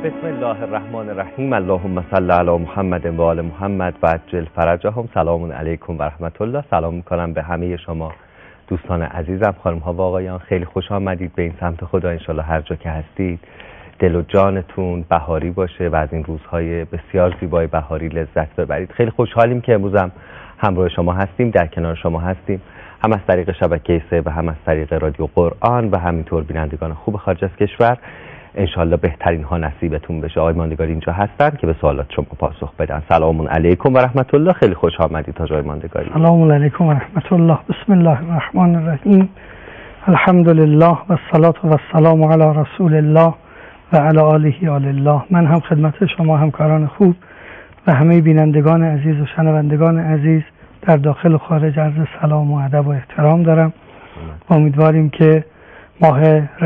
بسم الله الرحمن الرحیم. اللهم صل علی محمد و آل محمد و عجل فرجهم. سلام علیکم و رحمت الله. سلام میکنم به همه شما دوستان عزیزم، خانم ها و آقایان. خیلی خوش آمدید به این سمت خدا. انشالله هر جا که هستید دل و جانتون بهاری باشه و از این روزهای بسیار زیبای بهاری لذت ببرید. خیلی خوشحالیم که امروز هم همراه شما هستیم، در کنار شما هستیم، هم از طریق شبکه 3 و هم از طریق رادیو قرآن و همینطور بینندگان خوب خارج از کشور. انشالله بهترین ها نصیبتون بشه. آقای ماندگاری اینجا هستن که به سوالات شما پاسخ بدن. سلام علیکم و رحمت الله. خیلی خوش آمدید آقای ماندگاری. سلام علیکم و رحمت الله. بسم الله الرحمن الرحیم. الحمد لله و الصلاة و السلام علی رسول الله و علی آله آل الله. من هم خدمت شما همکاران خوب و همه بینندگان عزیز و شنوندگان عزیز در داخل و خارج عرض سلام و ادب و احترام دارم. امیدواریم که ماه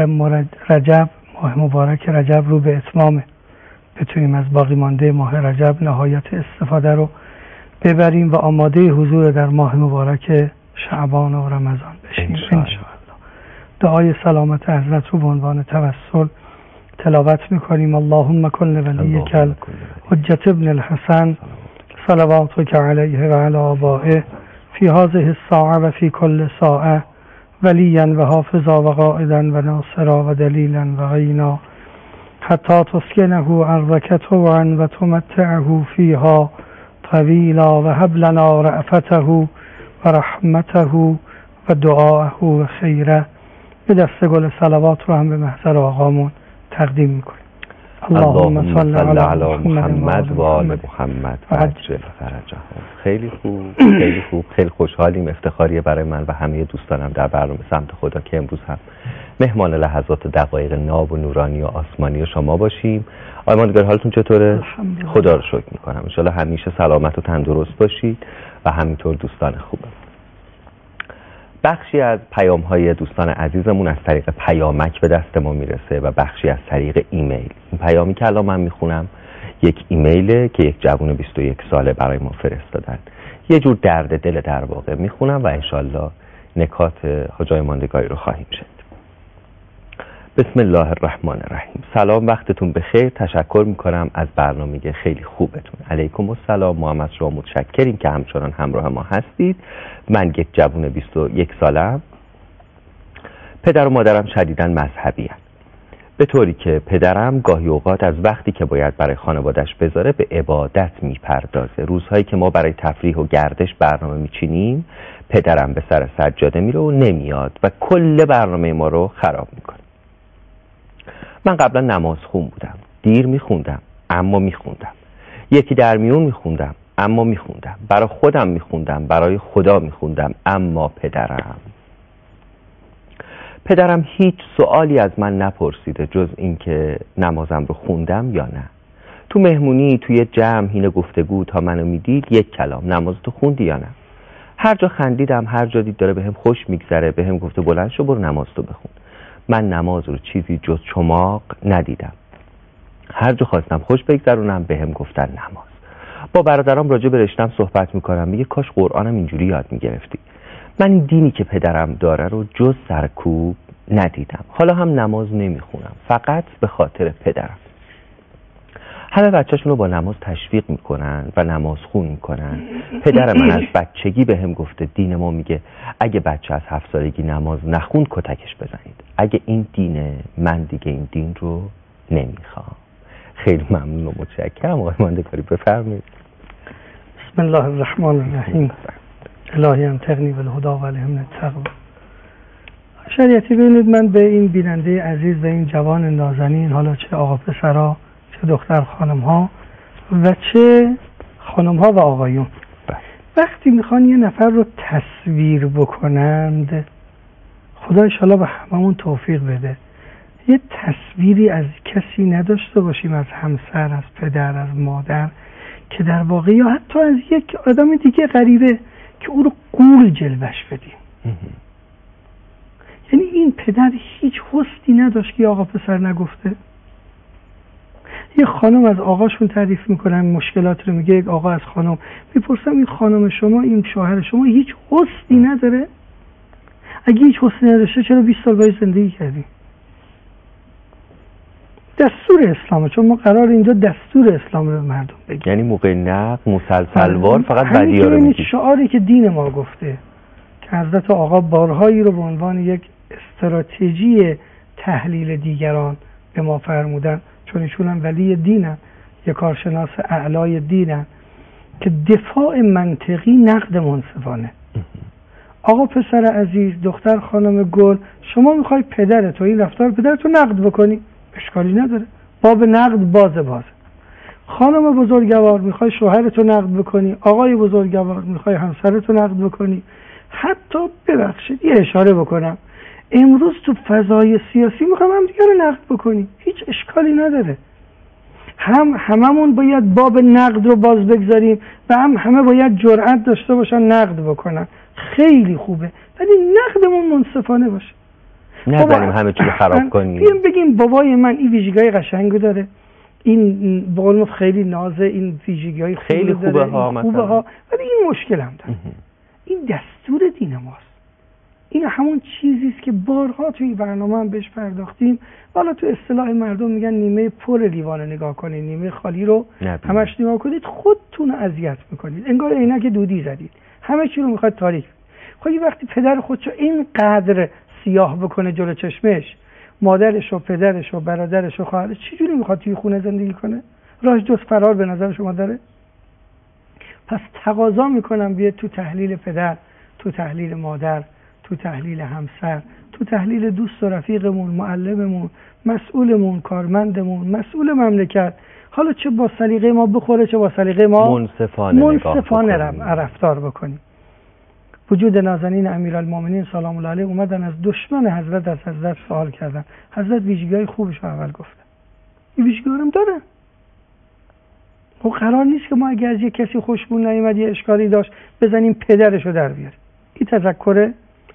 رجب، ماه مبارک رجب رو به اتمام بتونیم از باقی مانده ماه رجب نهایت استفاده رو ببریم و آماده حضور در ماه مبارک شعبان و رمضان بشیم انشاءالله. دعای سلامت حضرت رو به عنوان توسل تلاوت میکنیم. اللهم کن ولیک الحجة ابن الحسن صلواتک علیه و علی آبائه فی هذه الساعه و فی کل ساعه ولیا و حافظا و قائدا و ناصرا و دلیلا و غینا حتی تسکنه ارضک طوعا و تمتعه فیها طویلا و هب لنا رأفته و رحمته و دعاءه و خیره. به دست گل صلوات رو هم به محضر آقامون تقدیم میکنیم. اللهم صل علی محمد و آل محمد و عجل فرجهم. خیلی خوب، خیلی خوب، خیلی خوشحالیم. افتخاریه برای من و همه دوستانم در برنامه سمت خدا که امروز هم مهمان لحظات و دقایق ناب و نورانی و آسمانی شما باشیم. آقای ماندگاری حالتون چطوره؟ خدا رو شکر میکنم. ان شاءالله همیشه سلامت و تندرست باشید و همینطور دوستان خوبم. بخشی از پیام‌های دوستان عزیزمون از طریق پیامک به دست ما میرسه و بخشی از طریق ایمیل. این پیامی که الان من میخونم یک ایمیله که یک جوان 21 ساله برای ما فرستادن. یه جور درد دل در واقع میخونم و انشالله نکات حاجای ماندگاری رو خواهیم شد. بسم الله الرحمن الرحیم. سلام، وقتتون بخیر. تشکر میکنم از برنامه خیلی خوبتون. علیکم السلام. ما هم از شما متشکریم که همچنان همراه ما هستید. من یک جوان 21 سالم. پدر و مادرم شدیداً مذهبی هستند، به طوری که پدرم گاهی اوقات از وقتی که باید برای خانوادش بذاره به عبادت میپردازه. روزهایی که ما برای تفریح و گردش برنامه میچینیم پدرم به سر سجاده میره و نمیاد و کل برنامه ما رو خراب میکنه. من قبلا نماز خون بودم، دیر میخوندم اما میخوندم، یکی در میون میخوندم اما میخوندم، برای خودم میخوندم، برای خدا میخوندم، اما پدرم هیچ سوالی از من نپرسیده جز این که نمازم رو خوندم یا نه. تو مهمونی، توی جمع، حین گفتگو تا منو میدید یک کلام: نمازتو خوندی یا نه؟ هر جا خندیدم، هر جا دید داره بهم خوش میگذره بهم گفته بلند شو برو نمازتو بخون. من نماز رو چیزی جز چماق ندیدم. هر جا خواستم خوش بگذرونم بهم گفتن نماز. با برادرام راجع به رشتم صحبت میکنم، میگه کاش قرآنم اینجوری یاد میگرفتی. من این دینی که پدرم داره رو جز سرکوب ندیدم. حالا هم نماز نمیخونم، فقط به خاطر پدرم. همه بچه‌شون رو با نماز تشویق میکنن و نماز خون میکنن. پدر من از بچگی بهم گفته دین ما میگه اگه بچه از 7 سالگی نماز نخوند کتکش بزنید. اگه این دینه، من دیگه این دین رو نمیخوام. خیلی ممنون و متشکرم. آقای ماندگاری بفرمایید. بسم الله الرحمن الرحیم. الهی انتقنی بالهدا و الهمنی التقوا. شریعتی ببینید، من به این بیننده عزیز و این جوان نازنین، حالا چه آقا پسرها چه دختر خانم ها و چه خانم ها و آقایون، وقتی میخوان یه نفر رو تصویر بکنند، خدا انشاءالله به هممون توفیق بده، یه تصویری از کسی نداشته باشیم، از همسر، از پدر، از مادر، که در واقع یا حتی از یک آدم دیگه غریبه که او رو گول جلوش بدیم. یعنی این پدر هیچ حسنی نداشت که آقا پسر نگفته. یه خانم از آقاشون تعریف میکنن مشکلات رو، میگه یک آقا از خانم، میپرسم این خانم شما، این شوهر شما هیچ حسنی نداره؟ اگه هیچ حسنی نداشته چرا 20 سال باید زندگی کردی؟ دستور دستور اسلامه، چون ما قرار اینجا دستور اسلام رو به مردم بگیم. یعنی موقع نقد مسلسلوار فقط بدی‌ها رو میگی. شعاری که دین ما گفته که حضرت آقا بارهایی رو به عنوان یک استراتژی تحلیل دیگران به ما فرمودن، چون ایشون هم ولی دینن، یک کارشناس اعلای دینن، که دفاع منطقی نقد منصفانه. آقا پسر عزیز، دختر خانم گل، شما میخوای پدرت و این رفتار پدرت رو نقد بکنی، اشکالی نداره، باب نقد باز. خانم بزرگوار، میخوای شوهرت رو نقد بکنی، آقای بزرگوار میخوای همسرت رو نقد بکنی. حتی ببخشید یه اشاره بکنم، امروز تو فضای سیاسی میخوام هم دیگه رو نقد بکنی، هیچ اشکالی نداره. هممون باید باب نقد رو باز بگذاریم و همه باید جرأت داشته باشن نقد بکنن. خیلی خوبه، ولی نقدمون منصفانه باشه. نذاریم همه چیز خراب کنیم. بیایم بگیم بابای من این ویژگی‌های قشنگو داره، این به قول خیلی نازه، این ویژگی‌های خیلی خوبه ها، ولی این مشکل هم داره. این دستور دین ماست. این همون چیزی است که بارها توی برنامه هم بهش پرداختیم. حالا تو اصطلاح مردم میگن نیمه پر لیوان نگاه کنید، نیمه خالی رو همش نگاه کنید، خودتون اذیت میکنید، انگار عینک دودی زدید، همه چی رو میخواد تاریک. خب وقتی پدر خودشو اینقدر سیاه بکنه جلو چشمش، مادرش و پدرش و برادرش و خواهرش چجوری میخواد توی خونه زندگی کنه؟ راه جز فرار به نظر شما داره؟ پس تقاضا میکنم بیاد تو تحلیل پدر، تو تحلیل مادر، تو تحلیل همسر، تو تحلیل دوست و رفیقمون، معلممون، مسئولمون، کارمندمون، مسئول مملکت، حالا چه با سلیقه ما بخوره چه با سلیقه ما منصفانه رفتار بکنیم. وجود نازنین امیرالمومنین سلام الله علیه اومدن از دشمن حضرت از حضرت سوال کردن. حضرت ویژگی‌های خوبش رو اول گفتن. این ویژگی‌ها هم داره. خب قرار نیست که ما اگه از یک کسی خوشمون نیومد یه اشکالی داشت بزنیم پدرش رو در بیاریم. این تذکر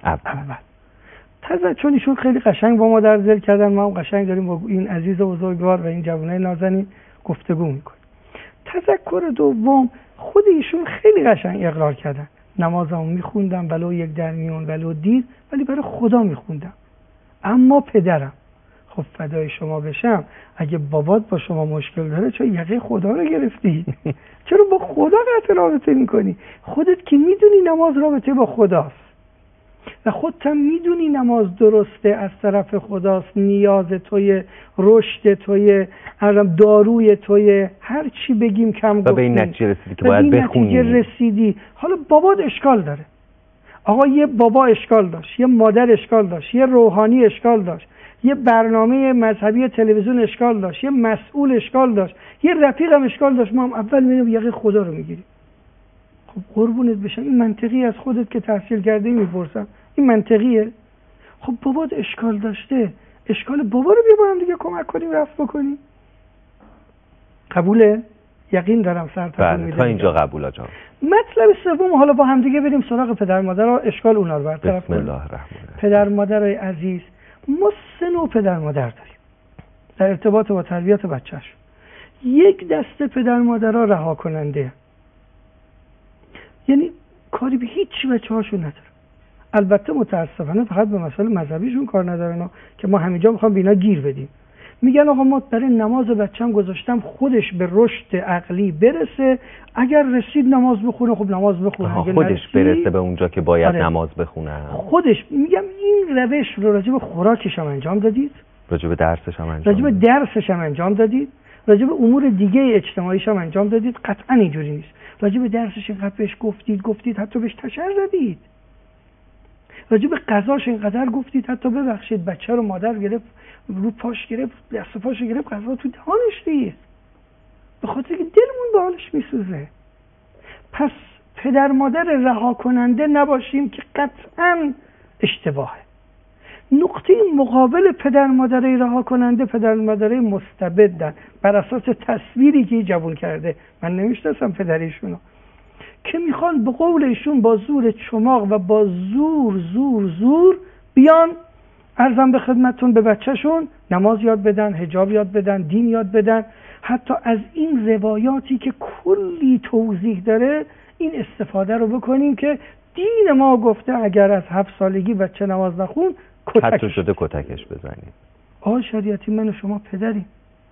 اول. چون ایشون خیلی قشنگ با ما در ذل کردن، ما هم قشنگ داریم با این عزیز بزرگوار و این جوانای نازنین گفتگو میکنیم. تذکر دوم، خود ایشون خیلی قشنگ اقرار کردن. نمازمو میخوندم ولو یک در میون ولو دیر، ولی برای خدا میخوندم. اما پدرم، خب فدای شما بشم، اگه بابات با شما مشکل داره چرا یقه خدا رو گرفتی؟ چرا با خدا قطع رابطه میکنی؟ خودت که میدونی نماز رابطه با خداست و خودت هم میدونی نماز درسته، از طرف خداست، نیاز توی، رشد توی، داروی توی، هر چی بگیم کم گفتیم و به این نتیجه رسیدی که باید بخونی. رسیدی. حالا بابات اشکال داره، آقا یه بابا اشکال داشت، یه مادر اشکال داشت، یه روحانی اشکال داشت، یه برنامه مذهبی تلویزیون اشکال داشت، یه مسئول اشکال داشت، یه رفیقم اشکال داشت، ما هم اول میریم یقه خدا رو میگیریم. خب قربونت بشم، این منطقی از خودت که تحصیل کرده میپرسم، این منطقیه؟ خب بابات اشکال داشته، اشکال بابا رو بیا با هم دیگه کمک کنیم رفع بکنیم. قبوله؟ یقین دارم سرتون میده. تا اینجا قبول آجا. مطلب سوم، حالا با هم دیگه بریم سراغ پدر مادر ها، اشکال اونا رو برطرف کنیم. بسم الله الرحمن الرحیم. پدر مادرای عزیز، ما سه نوع پدر مادر داریم در ارتباط با تربیت بچه‌ش. یک دسته پدر مادرها رها کننده، یعنی کاری به هیچ بچه‌هاشون نداره. البته متاسفانه فقط به مسائل مذهبیشون کار ندارن که ما همینجا میخوام به اینا گیر بدیم. میگن آقا ما برای نماز بچه‌م گذاشتم خودش به رشد عقلی برسه، اگر رسید نماز بخونه، خب نماز بخونه. اگه خودش برسه به اونجا که باید نماز بخونه. خودش میگم این روش رو راجع به خوراکش هم انجام دادید؟ راجع به درسش هم انجام دادید؟ راجع به امور دیگه اجتماعیش هم انجام دادید؟ قطعا اینجوری نیست. راجع به درسش اینقدر بهش گفتید حتی بهش تشر زدید. راجع به غذاش اینقدر گفتید حتی ببخشید بچه رو مادر گرفت رو پاش گرفت، دست پاش گرفت، غذا تو دهانش ریخت، به خاطر که دلمون به حالش میسوزه. پس پدر مادر رها کننده نباشیم که قطعا اشتباهه. نقطه مقابل پدر مادرای رها کننده پدر مادرای مستبدن، بر اساس تصویری که جوون کرده. من نمیشناسم پدریشونو، که میخوان به قول ایشون با زور چماق و با زور بیان عرضم به خدمتتون به بچهشون نماز یاد بدن، حجاب یاد بدن، دین یاد بدن. حتی از این روایاتی که کلی توضیح داره این استفاده رو بکنیم که دین ما گفته اگر از 7 سالگی بچه نماز نخون حتی شده کتکش بزنیم. آه شریعتی من و شما پدریم،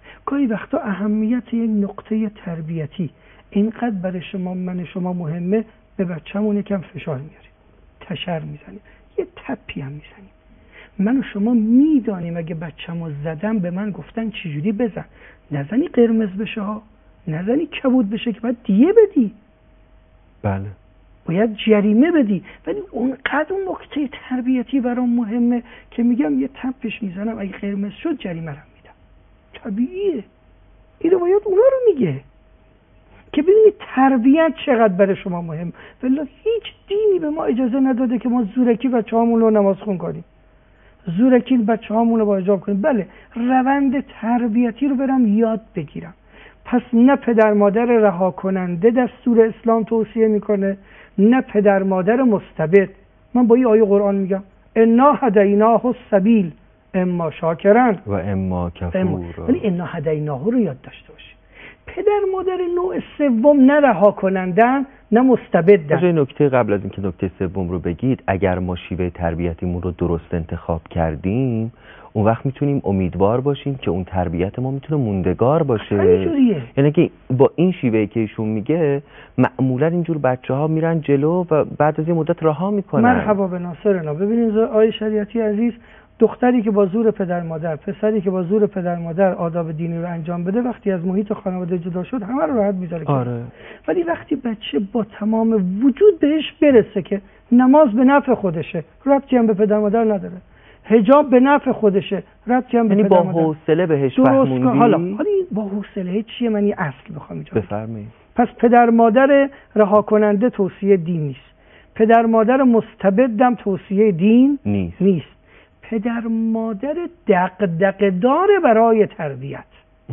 گاهی وقتا اهمیت یک نقطه تربیتی اینقدر برای شما من شما مهمه، به بچه‌مون یکم فشار میاریم، تشر میزنیم، یه تپی هم میزنیم. من و شما میدانیم اگه بچه‌مو زدم به من گفتن چجوری بزن، نزنی قرمز بشه ها، نزنی کبود بشه که باید دیه بدی. بله، باید جریمه بدی. ولی اونقدر اون نکته تربیتی برام مهمه که میگم یه تپش میزنم، اگه قرمز شد جریمه رو میدم. طبیعیه. اینو باید اونا رو میگه که ببینید تربیت چقدر برای شما مهم. ولی هیچ دینی به ما اجازه نداده که ما زورکی بچه‌هامون رو نماز خون کنیم، زورکی بچه‌هامون رو با حجاب کنیم. بله، روند تربیتی رو برم یاد بگیرم. پس نه پدر مادر رها کننده دستور اسلام توصیه میکنه، نه پدر مادر مستبد. من با این آیه قرآن میگم انا هدیناه السبیل اما شاکرن و اما کفورا. ولی انا هدیناه رو یاد داشته باشی. پدر مادر نوع سوم نه رها کنندن نه مستبدن. جای نکته قبل از اینکه نکته سوم رو بگید، اگر ما شیوه تربیتیمون رو درست انتخاب کردیم، اون وقت میتونیم امیدوار باشیم که اون تربیت ما میتونه موندگار باشه. یعنی که با این شیوهی که ایشون میگه معمولا اینجور بچه‌ها میرن جلو و بعد از یه مدت رها میکنن. مرحبا به ناصرنا. ببینید آیه شریعتی عزیز، دختری که با زور پدر مادر، پسری که با زور پدر مادر آداب دینی رو انجام بده، وقتی از محیط خانواده جدا شد همه رو راحت میذاره. آره. ولی وقتی بچه با تمام وجود بهش برسه که نماز به نفع خودشه، ربطی هم به پدر مادر نداره، حجاب به نفع خودشه، ربطی هم به پدر مادر. با حوصله بهش فهموندی. حالا با حوصله چیه؟ من یه اصل بخوام اینجا بفرمایید. پس پدر مادر رها کننده توصیه دین نیست، پدر مادر مستبدم توصیه دین نیست. پدر مادر دغدغه داره برای تربیت،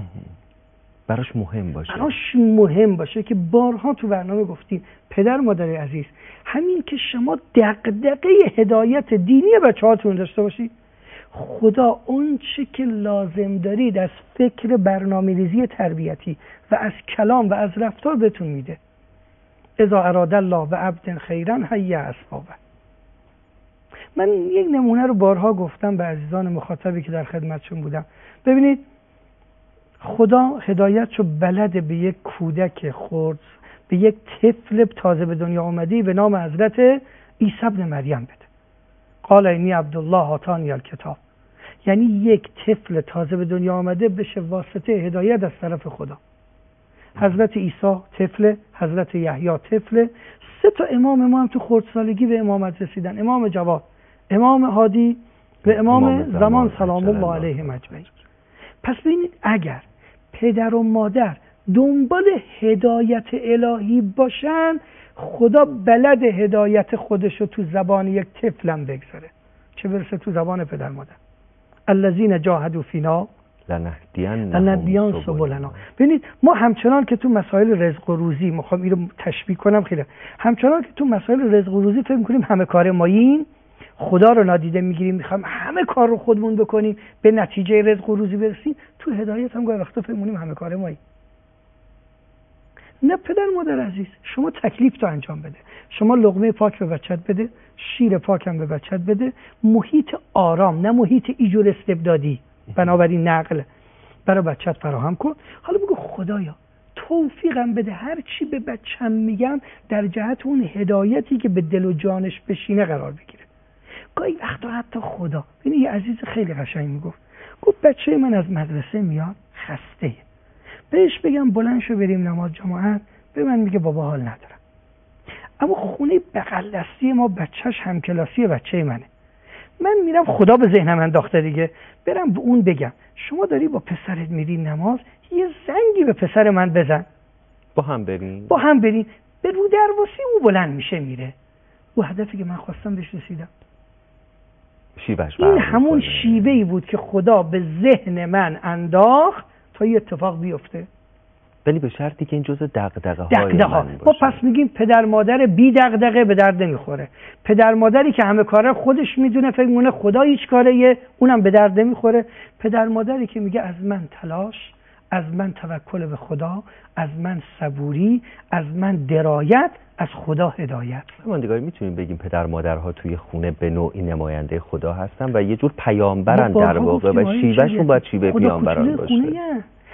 براش مهم باشه که بارها تو برنامه گفتیم. پدر مادر عزیز، همین که شما دغدغه هدایت دینی بچه‌هاتون داشته باشید، خدا اون چه که لازم دارید از فکر برنامه‌ریزی تربیتی و از کلام و از رفتار بهتون میده. اذا اراد الله بعبد خیرا هیأ اسبابه. من یک نمونه رو بارها گفتم به عزیزان مخاطبی که در خدمتشون بودم. ببینید، خدا هدایتشو بلد به یک کودک خرد، به یک طفل تازه به دنیا آمده به نام حضرت عیسی ابن مریم بده. قال انی عبدالله آتانی الکتاب. یعنی یک طفل تازه به دنیا آمده بشه واسطه هدایت از طرف خدا. حضرت عیسی طفل، حضرت یحیی طفل، 3 تا امام ما هم تو خردسالگی به امامت رسیدن. امام جواد، امام هادی و امام زمان سلام الله علیهم اجمعین. پس ببینید، اگر پدر و مادر دنبال هدایت الهی باشن، خدا بلد هدایت خودشو تو زبان یک طفلم بگذاره، چه برسه تو زبان پدر مادر. الذین جاهدوا فینا لنهدینهم سبلنا. ببینید، ما همچنان که تو مسائل رزق و روزی، میخوام اینو تشبیه کنم خیلی، همچنان که تو مسائل رزق و روزی فکر می‌کنیم همه کار ماییم، خدا رو نادیده میگیریم، میخوام همه کار رو خودمون بکنیم به نتیجه رزق و روزی برسیم، تو هدایت هم گاهی وقتا فکر می‌کنیم همه کار ماییم. نه پدر مادر عزیز، شما تکلیف تو انجام بده. شما لقمه پاک به بچت بده، شیر پاک هم به بچت بده، محیط آرام، نه محیط ایجور استبدادی، بنابراین نقل برای بچت فراهم کن. حالا بگو خدایا توفیقم بده هر چی به بچم میگم در جهت اون هدایتی که به دل و جانش بشینه قرار بگیره. گاهی وقتا حتی خدا، ببین یه عزیز خیلی قشنگ میگفت، گفت بچه من از مدرسه میاد خسته، بهش بگم بلند شو بریم نماز جماعت، به من میگه بابا حال ندارم. اما خونه بغل دستی ما بچهش همکلاسی بچه منه. من میرم، خدا به ذهنم انداخته دیگه، برم به اون بگم شما داری با پسرت میری نماز، یه زنگی به پسر من بزن، با هم بریم. به رو درواسی او بلند میشه میره. او هدفی که من خواستم بهش رسیدم. این همون شیوهی بود که خدا به ذهن من انداخت تا یه اتفاق بیفته. ولی به شرطی که این جزء دغدغه‌های من باشه. ما پس میگیم پدر مادر بی دغدغه به درد نمیخوره. پدر مادری که همه کاره خودش میدونه، فکر میکنه خدا هیچ کاره، اونم به درد نمیخوره. پدر مادری که میگه از من تلاش، از من توکل به خدا، از من صبوری، از من درایت، از خدا هدایت. هماندگاری میتونیم بگیم پدر مادرها توی خونه به نوعی نماینده خدا هستن و یه جور پیامبرن در واقع و شیوهشون باید شیوه پیامبران باشه.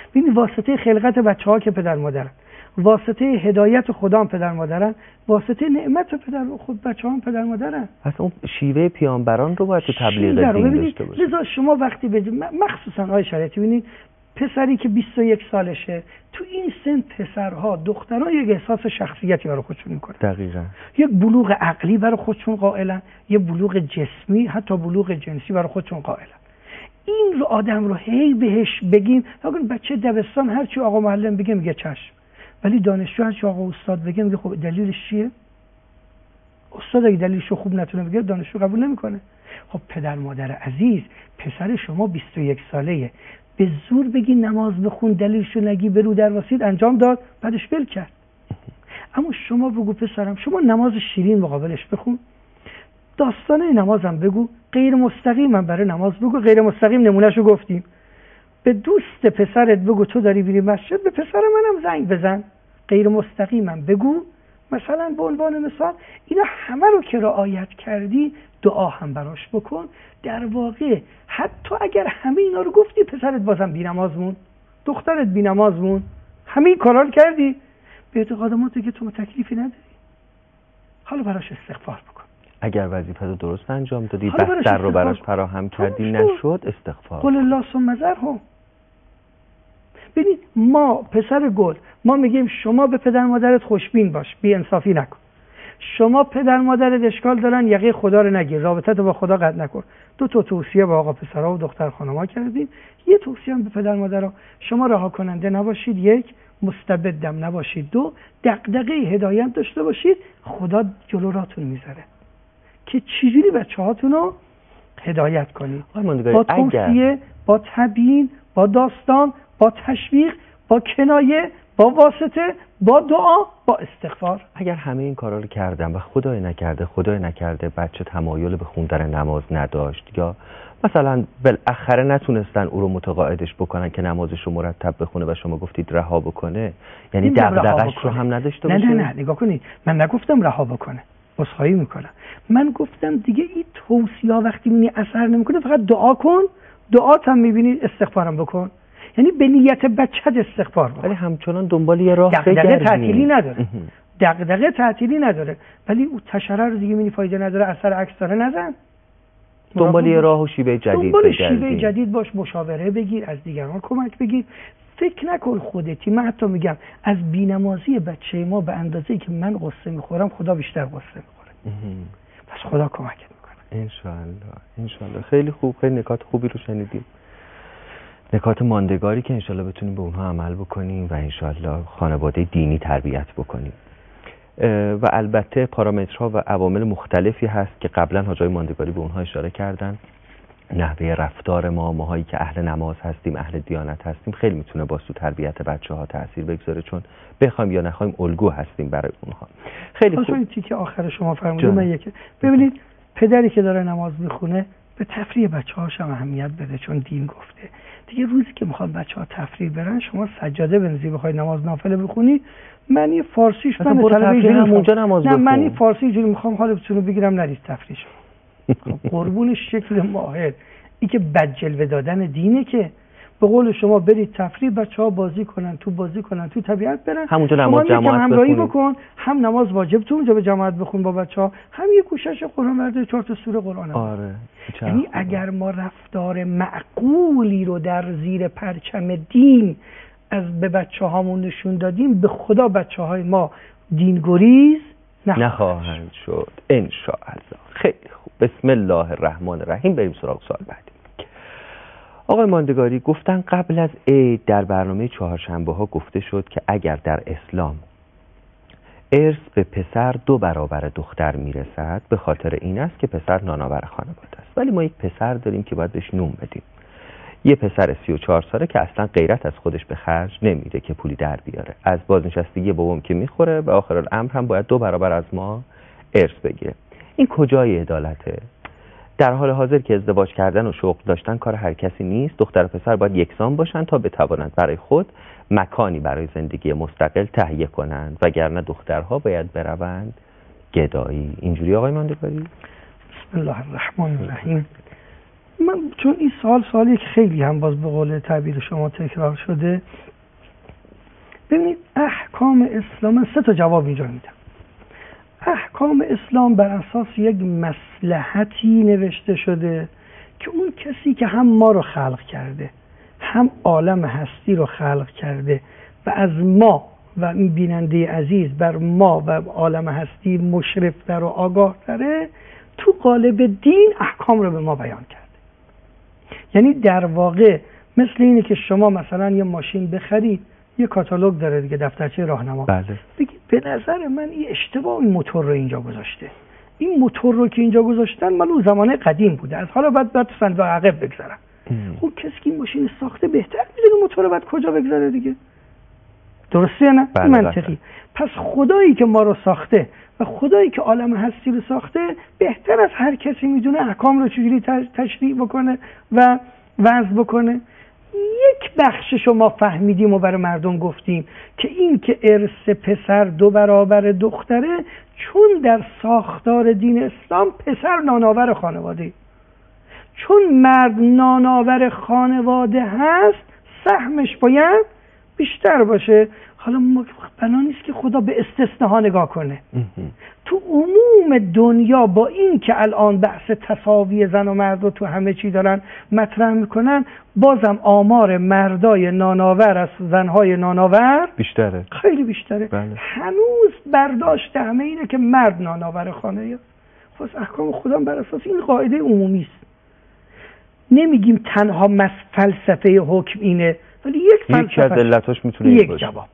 ببین واسطه خلقت بچه‌ها که پدر مادرن، واسطه هدایت خدا هم پدر مادرن، واسطه نعمت پدر خود بچه‌ها هم پدر مادرن. اصلا اون شیوه پیامبران رو باید تو تبلیغ دین داشته باشه. لذا شما وقتی مخصوصا آقای شریعتی ببینید پسری که 21 سالشه، تو این سن پسرها دخترها یک احساس شخصیتی برای خودشون میکنن. دقیقاً. یک بلوغ عقلی برای خودشون قائلن، یک بلوغ جسمی، حتی بلوغ جنسی برای خودشون قائلن. این رو آدم رو هی بهش بگیم، نگن بچه دبستان هر چی آقا معلم بگه میگه چشم، ولی دانشجو هر چی آقا استاد بگه میگه خب دلیلش چیه؟ استاد اگه دلیلشو خوب نتونه بگه دانشجو قبول نمیکنه. خب پدر مادر عزیز، پسر شما 21 ساله‌ایه، به زور بگی نماز بخون، دلیلشو نگی، برو در واسید انجام داد، بعدش ول کرد. اما شما بگو پسرم شما نماز شیرین مقابلش بخون، داستانه نمازم بگو، غیر مستقیمم برای نماز بگو. غیر مستقیم نمونهشو گفتیم. به دوست پسرت بگو تو داری میری مسجد، به پسر منم زنگ بزن. غیر مستقیمم بگو. مثلا به عنوان مثال اینا همه رو که رعایت کردی، دعا هم براش بکن. در واقع حتی اگر همه اینا رو گفتی، پسرت بازم بی‌نماز مون، دخترت بی‌نماز مون، همه این کارا رو کردی، به اعتقاد ما دیگه تو تکلیفی نداری. حالا براش استغفار بکن. اگر وظیفه رو درست انجام دادی، بستر رو براش فراهم کردی، نشد استغفار. قل الله ثم ذرهم. ببین ما پسر گل، ما میگیم شما به پدر مادرت خوشبین باش، بی انصافی نکن. شما پدر مادرت اشکال دارن، یقه خدا رو نگیر، رابطت با خدا قطع نکن. دو تا توصیه با آقا پسرها و دختر خانم‌ها کردیم. یه توصیه هم به پدر مادرها، شما رها کننده نباشید، یک، مستبدم نباشید، دو، دغدغه هدایت داشته باشید. خدا جلو راتون میذاره که چجوری بچه‌هاتون رو هدایت کنید، با توصیه، با تبیین، با داستان، با تشویق، با کنایه، با واسطه، با دعا، با استغفار. اگر همه این کارا رو کردم و خدای نکرده بچه تمایل به خوندن نماز نداشت، یا مثلا بالاخره نتونستن او رو متقاعدش بکنن که نمازش رو مرتب بخونه و شما گفتید رها بکنه، یعنی دغدغه‌اش رو هم نداشته باشه؟ نه نگاه کنید، من نگفتم رها بکنه، عذرخواهی میکنم. من گفتم دیگه این توصیه‌ها وقتی می‌بینی اثر نمیکنه، فقط دعا کن، دعات هم می‌بینی استغفارم بکن. یعنی به نیت بچت استغفار بکن. ولی همچنان دنبال یه راه دغدغه تعطیلی نداره. ولی او تشرع رو دیگه می‌بینی فایده نداره، اثر عکس داره، نزن. دنبال یه راه و شیوه جدید جدید باش، مشاوره بگیر، از دیگران کمک بگیر. فکر نکن خودتی. من حتی میگم از بی‌نمازی بچه ما به اندازه‌ای که من قصه می‌خورم، خدا بیشتر قصه می‌خوره. پس خدا کمکت می‌کنه. انشالله. خیلی خوب، خیلی نکات خوبی رو شنیدیم. نکات ماندگاری که انشالله بتونیم به اونها عمل بکنیم و انشالله خانواده دینی تربیت بکنیم. و البته پارامترها و عوامل مختلفی هست که قبلا حاجای ماندگاری به اونها اشاره کردن. نحوه رفتار ماهایی که اهل نماز هستیم، اهل دیانت هستیم، خیلی میتونه با تو تربیت بچه‌ها تاثیر بگذاره، چون بخوایم یا نخوایم الگو هستیم برای اونها. خیلی خوب. تیکه آخر شما فرمودید من یکی ببینید، پدری که داره نماز میخونه به تفریح بچه‌هاش هم اهمیت بده، چون دین گفته دیگه روزی که میخواد بچه‌ها تفریح برن، شما سجاده بنزی بخوای نماز نافله بخونی، معنی فارسیش من اونجا نماز بخون. نه معنی فارسی اینجوری میخوام حالتون رو بگیرم نرید تفریح. قربون شکل ماهر این که بدجلوه دادن دینه، که به قول شما برید تفریح، بچه‌ها بازی کنن تو طبیعت برن، همونجا نماز جماعت همراهی بکن، هم نماز واجب تو اونجا به جماعت بخون با بچه‌ها، هم یه کوشش قرآن ورده 4 تا سوره قرآن. آره. یعنی اگر ما رفتار معقولی رو در زیر پرچم دین از به بچه‌هامون نشون دادیم، به خدا بچه‌های ما دینگریز نخواهند شد انشاءالله. خیلی خوب، بسم الله الرحمن الرحیم. بریم سراغ سوال بعدی. آقای ماندگاری گفتن قبل از عید در برنامه چهارشنبه‌ها گفته شد که اگر در اسلام ارث به پسر 2 برابر دختر میرسد، به خاطر این است که پسر نانآور خانواده است. ولی ما یک پسر داریم که باید بهش نون بدیم، یه پسر 34 ساله که اصلا غیرت از خودش به خرج نمیده که پولی در بیاره، از بازنشستگی بابام که میخوره و آخر الامر هم باید 2 برابر از ما ارث بگیره. این کجای عدالته؟ در حال حاضر که ازدواج کردن و شغل داشتن کار هر کسی نیست. دختر و پسر باید یکسان باشن تا بتوانند برای خود مکانی برای زندگی مستقل تهیه کنند، وگرنه دخترها باید بروند گدایی. اینجوری آقای ماندگاری؟ بسم الله الرحمن الرحیم. من چون این سوالی که خیلی هم باز به قول تعبیر شما تکرار شده، ببینید احکام اسلام، من 3 تا جواب اینجا میدم. احکام اسلام بر اساس یک مصلحتی نوشته شده که اون کسی که هم ما رو خلق کرده، هم عالم هستی رو خلق کرده و از ما و این بیننده عزیز بر ما و عالم هستی مشرفتر و آگاهتره، تو قالب دین احکام رو به ما بیان کرده. یعنی در واقع مثل اینه که شما مثلا یه ماشین بخرید، یه کاتالوگ داره دیگه، دفترچه راهنما. بله. بگید به نظر من این اشتباه این موتور رو اینجا گذاشته. این موتور رو که اینجا گذاشتن مال اون زمانه قدیم بوده، از حالا بعد صندوق عقب بگذارم. خب کسی که این ماشین ساخته بهتر میدونه موتور رو بعد کجا بگذاره دیگه. درسته نه؟ بله منطقی. بله. پس خدایی که ما رو ساخته و خدایی که عالم هستی رو ساخته بهتر از هر کسی میدونه احکام رو چجوری تشریع بکنه و وضع بکنه. یک بخشش رو ما فهمیدیم و برای مردم گفتیم که این که ارث پسر 2 برابر دختره، چون در ساختار دین اسلام پسر نانآور خانواده، چون مرد نانآور خانواده هست سهمش باید بیشتر باشه. حالا بنا نیست که خدا به استثناها نگاه کنه. تو عموم دنیا با این که الان بحث تساوی زن و مرد رو تو همه چی دارن مطرح میکنن، بازم آمار مردای نانآور از زنهای نانآور بیشتره، خیلی بیشتره. بله. هنوز برداشت همه اینه که مرد نانآور خانه است. خب احکام خدا بر اساس این قاعده عمومی است. نمیگیم تنها فلسفه حکم اینه، ولی یکی از علتاش میتونه یک باشه. جواب.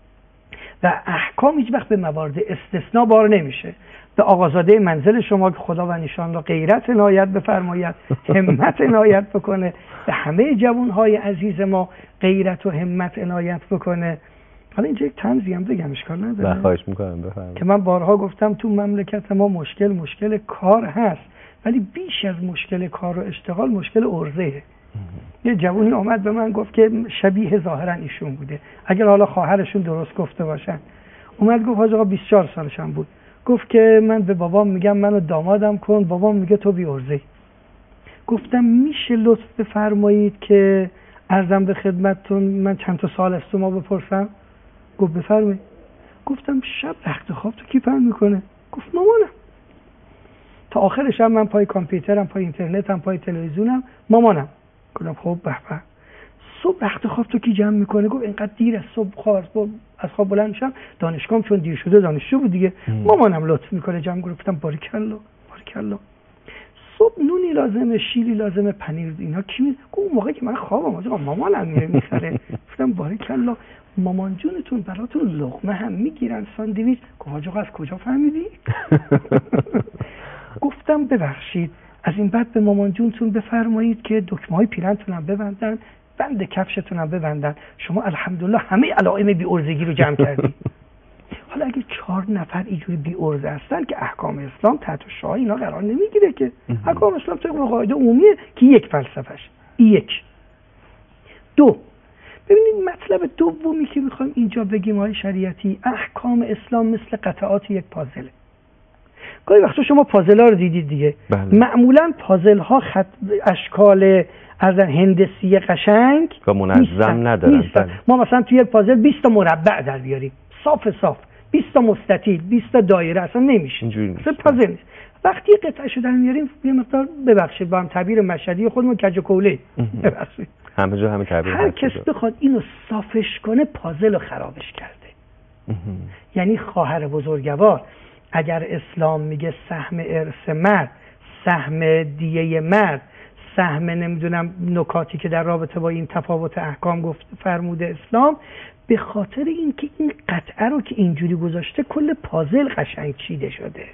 و احکام هیچ وقت به موارد استثناء بار نمیشه. به آقازاده منزل شما که خدا و نشان را غیرت عنایت بفرماید، همت عنایت بکنه، به همه جوانهای عزیز ما غیرت و همت عنایت بکنه. حالا اینجا یک طنزی هم بگم، اشکال نداره؟ خواهش میکنم بفرمایید. که من بارها گفتم تو مملکت ما مشکل کار هست، ولی بیش از مشکل کار و اشتغال مشکل عرضه. یه جوانی اومد به من گفت که شبیه ظاهرا ایشون بوده، اگر حالا خواهرشون درست گفته باشن. اومد گفت حاج آقا 24 سالشم بود، گفت که من به بابام میگم منو دامادم کن، بابام میگه تو بی عرضه‌ای. گفتم میشه لطف بفرمایید که عرضم به خدمتتون من چند تا سال از ما بپرسم؟ گفت بفرمایید. گفتم شب رخت خواب تو کی پهن میکنه؟ گفت مامانم. تا آخر شب من پای کامپیوترم، پای اینترنتم، پای تلویزیونم، مامانم. گفتم خب به به. صبح رخت خواب تو کی جمع میکنه؟ گفت اینقدر دیر از صبح از خواب بلند میشم، دانشگاهم چون دیر شده دانشجو بود دیگه، مامانم لطف میکنه جمع. گفتم باریکلا باریکلا. صبح نونی لازمه، شیلی لازمه، پنیر، اینا کی گفت اون موقع که من خوابم آقا مامانم میره میخره. گفتم باریکلا. مامان جونتون براتون لقمه هم میگیرن، ساندویچ. گفت آقا از کجا فهمیدی؟ گفتم ببخشید از این بعد به مامان جونتون بفرمایید که دکمه‌های پیرنتون هم ببندن، بند کفشتون هم ببندن. شما الحمدلله همه علائم بی عرضگی رو جمع کردی. حالا اگه 4 نفر اینجوری بی عرضه هستن که احکام اسلام تحت شعاع اینا قرار نمیگیره که. احکام اسلام طبق قاعده عمومیه که یک فلسفهش. یک. 2. ببینید مطلب دومی که میخوایم اینجا بگیم های شریعتی، احکام اسلام مثل قطعات یک پازله. گاهی وقتا شما پازل ها رو دیدید دیگه. بله. معمولا پازل ها اشکال از هندسی قشنگ و منظم ندارن. بله. ما مثلا توی یک پازل 20 تا مربع در بیاریم، صاف 20 تا مستطیل، 20 تا دایره، اصلا نمیشه. اصلا پازل نیست. وقتی قطعه‌شو در میاریم یه مقدار ببخشید با هم تعبیر مشهدی خودمون کج و کوله، ببخشید همه جا همه تعبیر. هر کس بخواد اینو صافش کنه پازل رو خرابش کرده. یعنی خواهر بزرگوار اگر اسلام میگه سهم ارث مرد، سهم دیه مرد، سهم نمیدونم نکاتی که در رابطه با این تفاوت احکام گفت فرموده اسلام، به خاطر اینکه این قطعه رو که اینجوری گذاشته کل پازل قشنگ چیده شده.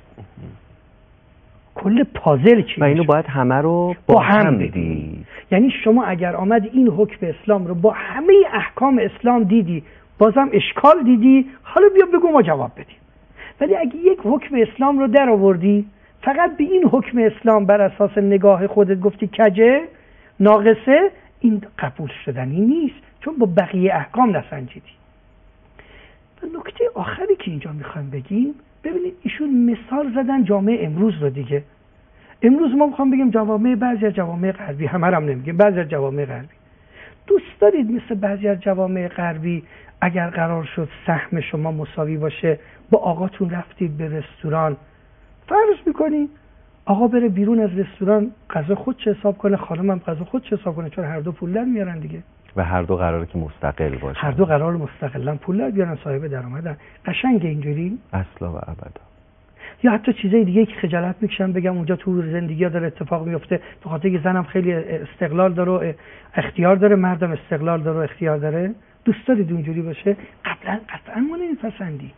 کل پازل چیده. و اینو باید همه رو با هم بدی. یعنی شما اگر آمد این حکم اسلام رو با همه احکام اسلام دیدی، بازم اشکال دیدی، حالا بیا بگو ما جواب بدیم. ولی اگه یک حکم اسلام رو در آوردی فقط به این حکم اسلام بر اساس نگاه خودت گفتی کجه، ناقصه، این قبول شدنی نیست، چون با بقیه احکام نسنجیدی. و نکته آخری که اینجا میخوایم بگیم، ببینید ایشون مثال زدن جامعه امروز رو دیگه. امروز ما میخوام بگیم جوامع، بعضی از جوامع غربی، همه هم نمیگیم، بعضی از جوامع غربی، دوست دارید مثل بعضی از جوامع غربی اگر قرار شد سهم شما مساوی باشه، با آقاتون رفتید به رستوران، فرض میکنید آقا بره بیرون از رستوران غذا خودش حساب کنه، خانمم غذا خودش حساب کنه، چون هر دو پول در میارن دیگه، و هر دو قراره که مستقل باشه، هر دو قرار مستقلا پول در بیارن، صاحب درآمدن. قشنگه اینجوری اصلا و ابدا. یا حتی چیزای دیگه که خجالت میکشم بگم اونجا تو زندگی داره اتفاق میفته، به خاطر که زنم خیلی استقلال داره و اختیار داره، مردم استقلال داره و اختیار داره. دوست دارید اونجوری باشه؟ قطعا ما نمیپسندیم.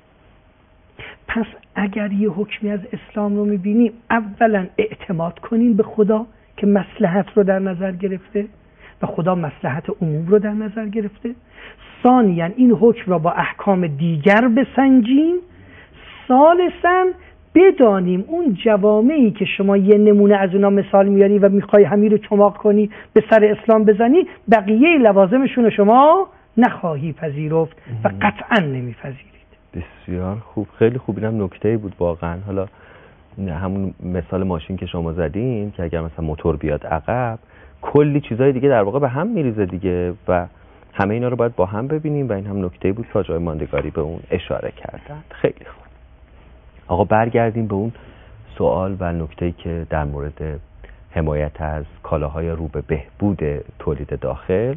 پس اگر یه حکمی از اسلام رو میبینیم، اولا اعتماد کنیم به خدا که مصلحت رو در نظر گرفته و خدا مصلحت عموم رو در نظر گرفته. ثانیاً این حکم را با احکام دیگر بسنجیم. ثالثاً بدانیم اون جوامعی که شما یه نمونه از اونا مثال میاری و میخوای همین رو چماق کنی به سر اسلام بزنی، بقیه لوازمشون رو شما نخواهی پذیرفت و قطعاً نمیپذیرید. بسیار خوب، خیلی خوب. اینم نکته‌ای بود واقعا. حالا همون مثال ماشین که شما زدین که اگر مثلا موتور بیاد عقب، کلی چیزای دیگه در واقع به هم میریزه دیگه و همه اینا رو باید با هم ببینیم و این هم نکته‌ای بود که آقای ماندگاری به اون اشاره کردن. خیلی خوب. آقا برگردیم به اون سوال و نکته‌ای که در مورد حمایت از کالاهای رو به بهبود تولید داخل.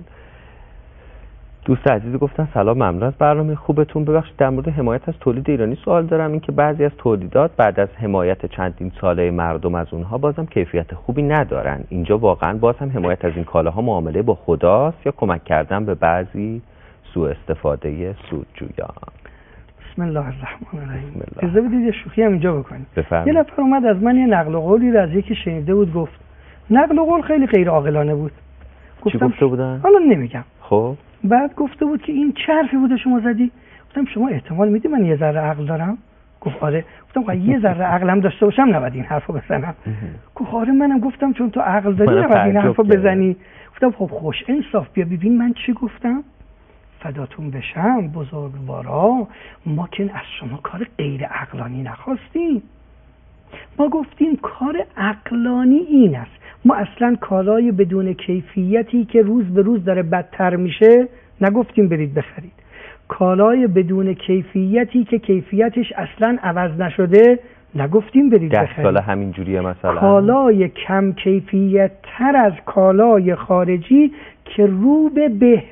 دوست عزیزی گفتن سلام، ممنون از برنامه خوبتون. ببخشید در مورد حمایت از تولید ایرانی سوال دارم. این که بعضی از تولیدات بعد از حمایت چندین ساله مردم از اونها بازم کیفیت خوبی ندارن. اینجا واقعا باز هم حمایت از این کالاها معامله با خداست یا کمک کردن به بعضی سوء استفاده سودجویان؟ بسم الله الرحمن الرحیم. اجازه بدید یه شوخی هم اینجا بکنیم. بفرمایید. یه نفر اومد از من یه نقل قولی رو از یکی شنیده بود، گفت نقل قول خیلی غیر عاقلانه بود. چی گفته بودن؟ حالا نمیگم. خب بعد گفته بود که این چه حرفی بوده شما زدی؟ گفتم شما احتمال میدی من یه ذره عقل دارم؟ گفت آره. گفتم یه ذره عقلم داشته باشم نباید این حرفو بزنم. گفت آره منم گفتم چون تو عقل داری نباید این حرفو بزنی. گفتم خب خوش انصاف بیا ببین من چی گفتم؟ فداتون بشم بزرگوارا، ما که از شما کار غیر عقلانی نخواستیم. ما گفتیم کار عقلانی این است، ما اصلا کالای بدون کیفیتی که روز به روز داره بدتر میشه نگفتیم برید بخرید. کالای بدون کیفیتی که کیفیتش اصلا عوض نشده نگفتیم برید بخرید. 10 سال همین جوریه مثلا. کالای کم کیفیت تر از کالای خارجی که رو به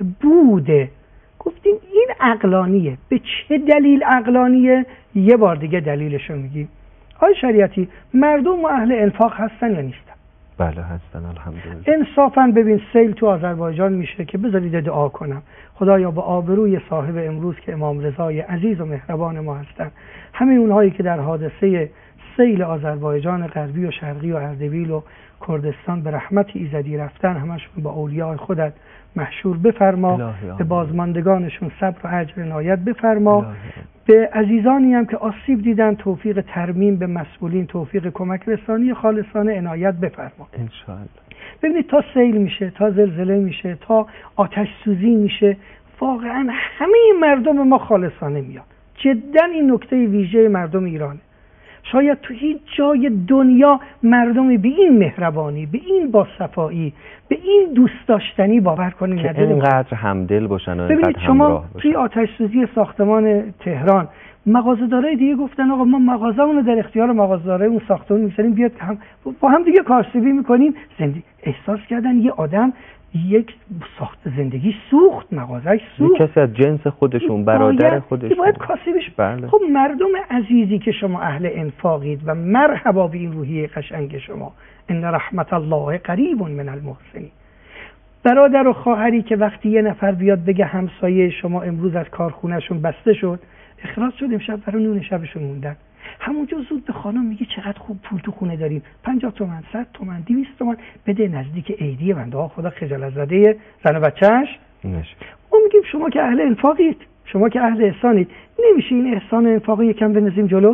بهبوده، گفتیم این عقلانیه. به چه دلیل عقلانیه؟ یه بار دیگه دلیلشو میگیم. آقای شریعتی، مردم و اهل انفاق هستن یا نیستن؟ بله هستن الحمدلله. انصافاً ببین سیل تو آذربایجان میشه که بذارید دعا کنم خدایا با آبروی صاحب امروز که امام رضای عزیز و مهربان ما هستن، همه اونهایی که در حادثه سیل آذربایجان غربی و شرقی و اردبیل و کردستان به رحمت ایزدی رفتن، همشون با اولیاء خودت محشور بفرما، به بازماندگانشون صبر و اجر عنایت بفرما، به عزیزانی هم که آسیب دیدن توفیق ترمیم، به مسئولین توفیق کمک رسانی خالصانه عنایت بفرما ان شاء الله. ببینید تا سیل میشه، تا زلزله میشه، تا آتش سوزی میشه، واقعا همه مردم ما خالصانه میاد. جدا این نکته ویژه مردم ایرانه. شاید تو هیچ جای دنیا مردمی به این مهربانی، به این باصفایی، به این دوست داشتنی باور کنید که اینقدر همدل باشن و ببینید شما توی آتش سوزی ساختمان تهران مغازه‌دارای دیگه گفتن آقا ما مغازه‌مون رو در اختیار مغازه‌دارای اون ساختمون می‌ذاریم، بیاد با هم دیگه کارسازی می‌کنیم. احساس کردن یه آدم یک ساخت زندگی سوخت، مغازه‌اش سوخت، کسی از جنس خودشون، برادر خودشون باید کاسبش. بله. خب مردم عزیزی که شما اهل انفاقید و مرحبا به این روحیه قشنگ شما، ان رحمت الله قریب من المحسنین. برادر و خواهری که وقتی یه نفر بیاد بگه همسایه شما امروز از کارخونهشون بسته شد، اخراج شد، امشب برای نون شبشون موندن، همونجا زود به خانم میگه چقدر خوب پول تو خونه داریم، 50 تومن، 100 تومن، 200 تومن بده نزدیک عیدی بنده ها خدا خجالت زده زن و بچه‌اش. ما میگیم شما که اهل انفاقید، شما که اهل احسانید، نمیشه این احسان و انفاق یکم بنزیم جلو؟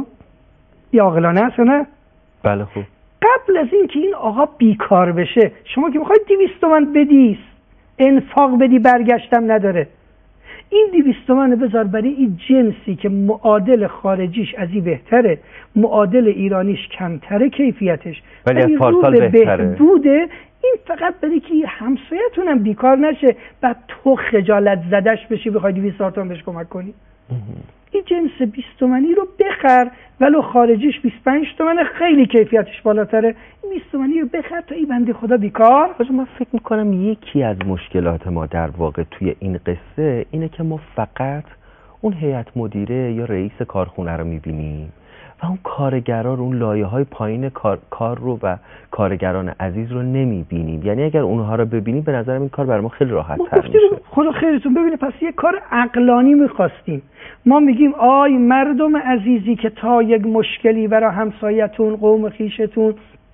یا عاقلانه است نه؟ بله خوب. قبل از این که این آقا بیکار بشه، شما که میخواید 200 تومن بدی انفاق بدی برگشتم نداره، این 200 تومن بذار برای این جنسی که معادل خارجیش از این بهتره، معادل ایرانیش کمتره کیفیتش، ولی از پارسال بهتره بوده. این فقط برای که همسایتون هم بیکار نشه بعد تو خجالت زدش بشی بخوای 200 تومن بهش کمک کنی. این جنس 20 تومنی رو بخر ولو خارجیش 25 تومنه، خیلی کیفیتش بالاتره. این 20 تومنی رو بخر تا این بنده خدا بیکار. من فکر میکنم یکی از مشکلات ما در واقع توی این قصه اینه که ما فقط اون هیئت مدیره یا رئیس کارخونه رو میبینیم و اون کارگرا رو، اون لایه‌های پایین کار رو و کارگران عزیز رو نمیبینیم. یعنی اگر اونها رو ببینیم به نظرم این کار برای ما خیلی راحت تر میشه. خدا خیرتون ببینید، پس یه کار عقلانی میخواستیم. ما میگیم آی مردم عزیزی که تا یک مشکلی برای همسایتون، قوم خیشتون،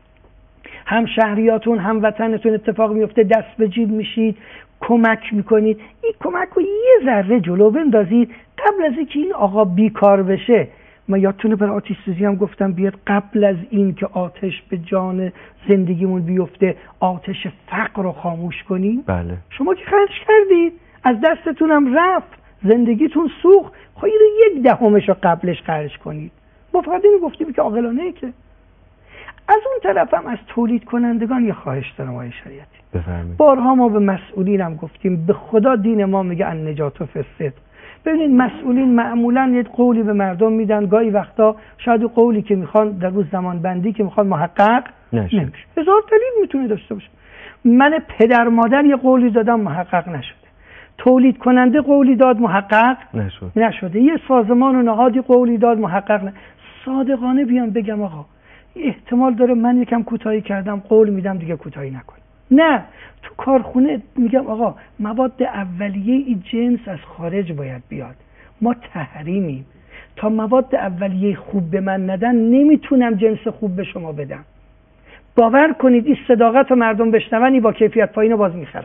هم شهریاتون، هم وطنتون اتفاق میفته دست به جیب میشید، کمک میکنید. این کمک رو یه ذره جلو بندازید قبل از اینکه این آقا بیکار بشه. ما یادتونه برای آتش سوزی هم گفتم بیاد قبل از این که آتش به جان زندگیمون بیفته آتش فقر رو خاموش کنیم. بله. شما که خرج کردید، از دستتون هم رفت، زندگیتون سوخت، خواهی رو 1/10 رو قبلش خرج کنید. ما فقط اینو گفتیم که عاقلانه که. از اون طرف هم از تولید کنندگان یه خواهش دارم آقای شریعتی. بفرمایید. بارها ما به مسئولین هم گفتیم، به خدا دین ما میگه النجات فی الصدق. ببینید مسئولین معمولا یه قولی به مردم میدن، گاهی وقتا شاید قولی که میخوان در روز زمان بندی که میخوان محقق نمیشه. هزار دلیل میتونه داشته باشه. من پدر مادر یه قولی دادم محقق نشده، تولید کننده قولی داد محقق نشده، یه سازمان و نهادی قولی داد محقق نشده. صادقانه بیان بگم آقا احتمال داره من یکم کوتاهی کردم، قول میدم دیگه کوتاهی نکن. نه، تو کارخونه میگم آقا مواد اولیه این جنس از خارج باید بیاد، ما تحریمیم، تا مواد اولیه خوب به من ندن نمیتونم جنس خوب به شما بدم. باور کنید این صداقت مردم بشنونی با کیفیت پایین رو باز میخرن.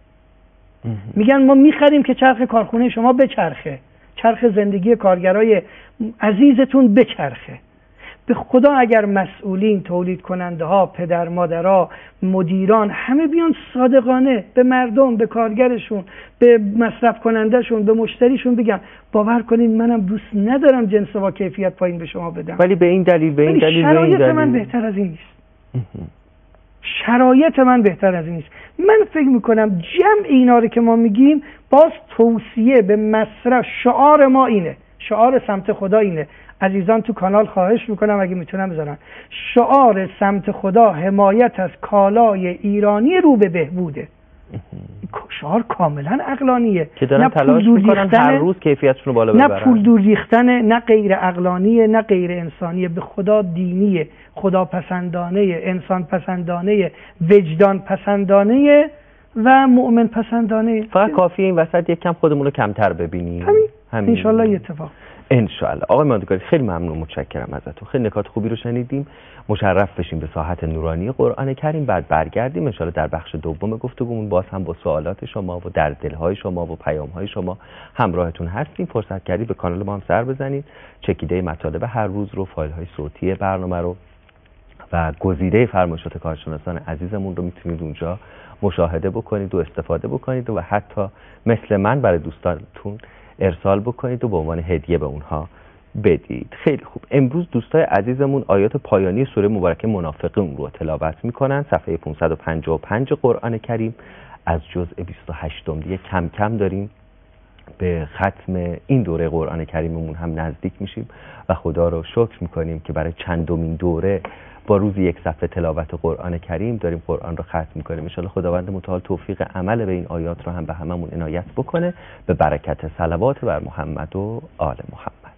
میگن ما میخریم که چرخ کارخونه شما بچرخه، چرخ زندگی کارگرای عزیزتون بچرخه. به خدا اگر مسئولین، تولید کننده ها، پدر مادرها، مدیران همه بیان صادقانه به مردم، به کارگرشون، به مصرف کنندهشون، به مشتریشون بگن باور کنین منم دوست ندارم جنس با کیفیت پایین به شما بدم، ولی به این دلیل شرایط من بهتر از این نیست. شرایط من بهتر از این نیست. من فکر میکنم جمع اینا رو که ما میگیم باز توصیه به مصرف، شعار ما اینه، شعار سمت خدا اینه. عزیزان تو کانال خواهش میکنم اگه میتونم بذارن شعار سمت خدا حمایت از کالای ایرانی رو به بهبوده. شعار کاملا عقلانیه که دارن تلاش میکنن هر روز کیفیتشون رو بالا ببرن، نه پول دور ریختنه، نه غیر عقلانیه، نه غیر انسانیه، به خدا دینیه، خدا پسندانه، انسان پسندانه، وجدان پسندانه و مؤمن پسندانه. فقط کافیه این وسط یک کم خودمون رو کمتر ببینیم. همین انشالله یه اتفاق. انشالله. آقای ماندگاری خیلی ممنون، متشکرم ازتون. خیلی نکات خوبی رو شنیدیم. مشرف بشیم به ساحت نورانی قرآن کریم. بعد برگردیم انشالله در بخش دوم گفتگومون باز هم با سوالات شما و در دلهای شما و پیامهای شما همراهتون هستیم. فرصت کردید به کانال ما هم سر بزنید، چکیده مطالب هر روز رو، فایل‌های صوتی برنامه رو و گزیده فرمایشات کارشناسان عزیزمون رو میتونید اونجا مشاهده بکنید و استفاده بکنید و حتی مثل من برای دوستانتون ارسال بکنید و به عنوان هدیه به اونها بدید. خیلی خوب. امروز دوستای عزیزمون آیات پایانی سوره مبارکه منافقون رو تلاوت میکنن. صفحه 555 قرآن کریم از جزء 28. دیگه کم کم داریم به ختم این دوره قرآن کریممون هم نزدیک میشیم و خدا رو شکر میکنیم که برای چندمین دوره با روز یک صفحه تلاوت قرآن کریم داریم قرآن رو ختم میکنیم. ان شاءالله خداوند متعال توفیق عمل به این آیات رو هم به هممون عنایت بکنه به برکت صلوات بر محمد و آل محمد.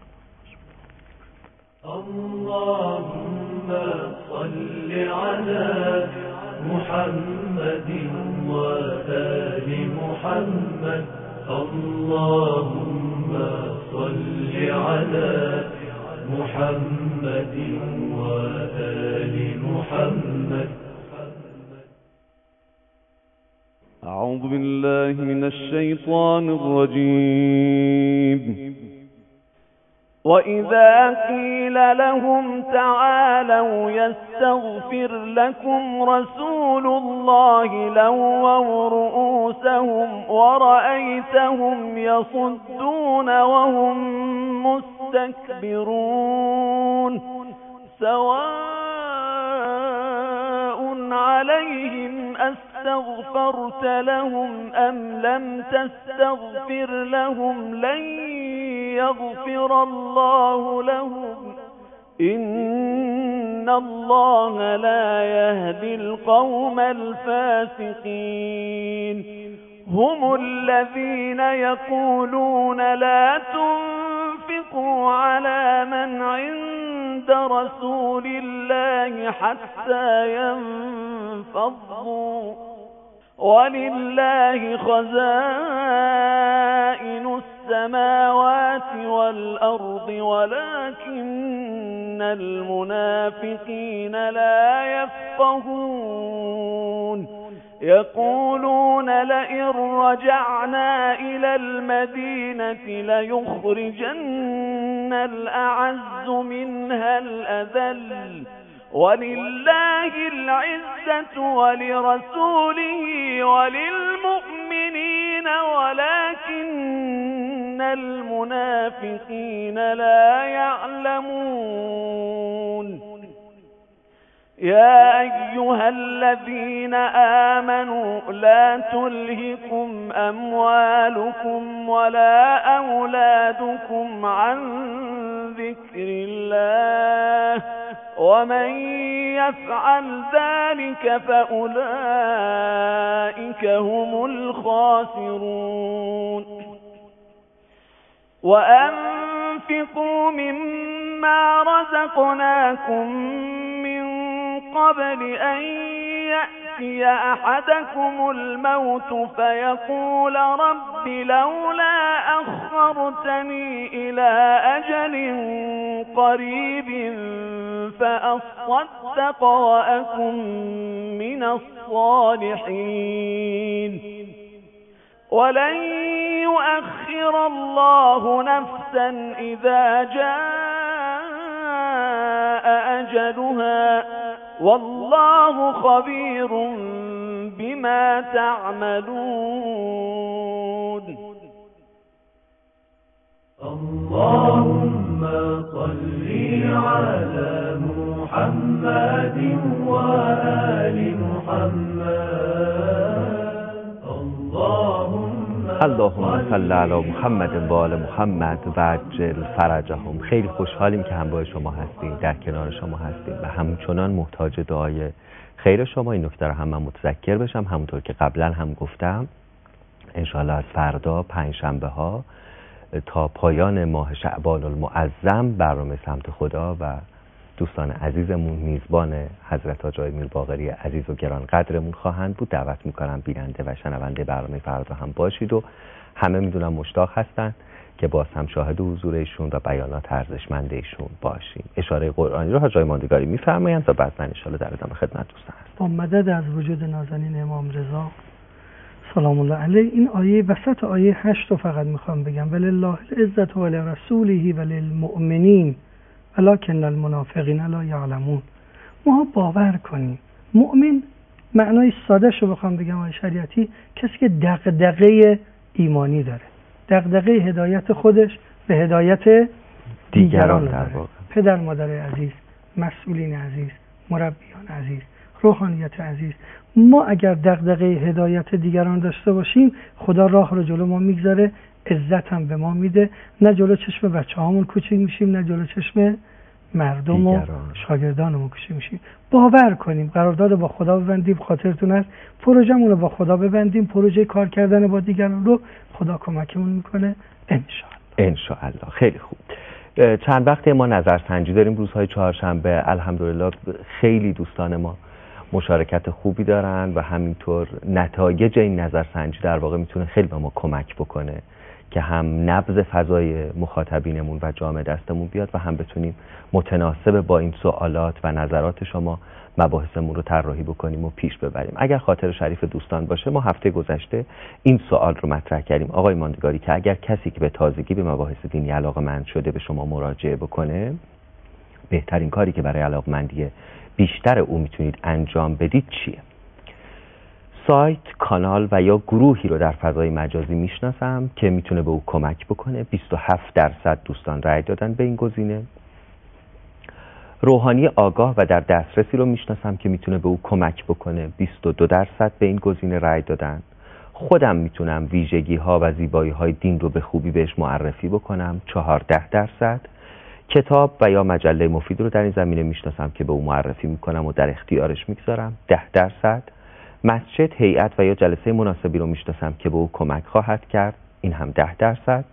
اللهم صل على محمد و آل محمد. اللهم صل على محمد و آل محمد. أعوذ بالله من الشيطان الرجيم. وإذا قيل لهم تعالوا يستغفر لكم رسول الله لووا رؤوسهم ورأيتهم يصدون وهم مستكبرون سواء عليهم أستغفرت لهم أم لم تستغفر لهم لن يغفر الله لهم إن الله لا يهدي القوم الفاسقين هم الذين يقولون لا تنفقوا على من عند رسول الله حتى ينفضوا ولله خزائن السماوات والأرض ولكن المنافقين لا يفقهون يقولون لئن رجعنا إلى المدينة ليخرجن الأعز منها الأذل ولله العزة ولرسوله وللمؤمنين ولكن المنافقين لا يعلمون يا أيها الذين آمنوا لا تلهكم أموالكم ولا أولادكم عن ذكر الله ومن يفعل ذلك فأولئك هم الخاسرون وأنفقوا مما رزقناكم من قبل أن يأتي أحدكم الموت فيقول رب لولا أخرتني إلى أجل قريب فأصدق وأكن من الصالحين ولن يؤخر الله نفسا إذا جاء أجلها والله خبير بما تعملون اللهم صل على محمد وآل محمد اللهم صل علی محمد و آل محمد و عجل فرجهم. خیلی خوشحالیم که همراه شما هستیم، در کنار شما هستیم و همچنان محتاج دعای خیر شما. این نکته رو هم من متذکر بشم، همونطور که قبلا هم گفتم انشاءالله از فردا پنجشنبه ها تا پایان ماه شعبان المعظم برنامه سمت خدا و دوستان عزیزمون میزبان حضرت حاج میر باقری عزیز و گران قدرمون خواهند بود. دعوت میکنم بیننده و شنونده برنامه فردا هم باشید و همه میدونم مشتاق هستن که باز هم شاهد حضور ایشون و بیانات ارزشمند ایشون باشیم. اشاره قرآنی رو حاج ماندگاری میفرمایند و بعد من ان شاءالله در ادامه خدمت دوستان هستم. با مدد از وجود نازنین امام رضا سلام الله علیه، این آیه وسط آیه 8 رو فقط میخوام بگم ولله العزة ولرسوله وللمؤمنین ولکن المنافقین لا یعلمون. ما باور کنیم مؤمن معنای ساده شو بخوام بگم آیه شریعتی کسی که دغدغه ایمانی داره، دغدغه هدایت خودش به هدایت دیگران داره. پدر مادر عزیز، مسئولین عزیز، مربیان عزیز، روحانیت عزیز، ما اگر دغدغه هدایت دیگران داشته باشیم خدا راه رو جلو ما میگذاره، عزت هم به ما میده، نه جلو چشم بچه‌هامون کوچیک میشیم نه جلو چشم مردم و شاگردانمون کوچیک میشیم. باور کنیم قرارداد با خدا ببندیم، خاطرتون هست پروژه‌مون رو با خدا ببندیم، پروژه کار کردن با دیگران رو خدا کمکمون میکنه ان شاء الله. خیلی خوب. چند وقت ما نظرسنجی داریم روزهای چهارشنبه، الحمدلله خیلی دوستان ما مشارکت خوبی دارن و همینطور نتایج این نظرسنجی در واقع میتونه خیلی به ما کمک بکنه که هم نبض فضای مخاطبینمون و جامعه دستمون بیاد و هم بتونیم متناسب با این سوالات و نظرات شما مباحثمون رو طراحی بکنیم و پیش ببریم. اگر خاطر شریف دوستان باشه ما هفته گذشته این سوال رو مطرح کردیم آقای ماندگاری که اگر کسی که به تازگی به مباحث دینی علاقه‌مند شده به شما مراجعه بکنه، بهترین کاری که برای علاقه‌مندی بیشتر او میتونید انجام بدید چیه؟ سایت، کانال و یا گروهی رو در فضای مجازی میشناسم که میتونه به او کمک بکنه. 27% دوستان رأی دادن به این گزینه. روحانی آگاه و در دسترسی رو میشناسم که میتونه به او کمک بکنه. 22% به این گزینه رأی دادن. خودم میتونم ویژگی ها و زیبایی های دین رو به خوبی بهش معرفی بکنم. 14%. کتاب و یا مجله مفید رو در این زمینه میشناسم که به او معرفی میکنم و در اختیارش میگذارم. 10%. مسجد، هیئت و یا جلسه مناسبی رو میشناسم که به او کمک خواهد کرد. این هم 10%.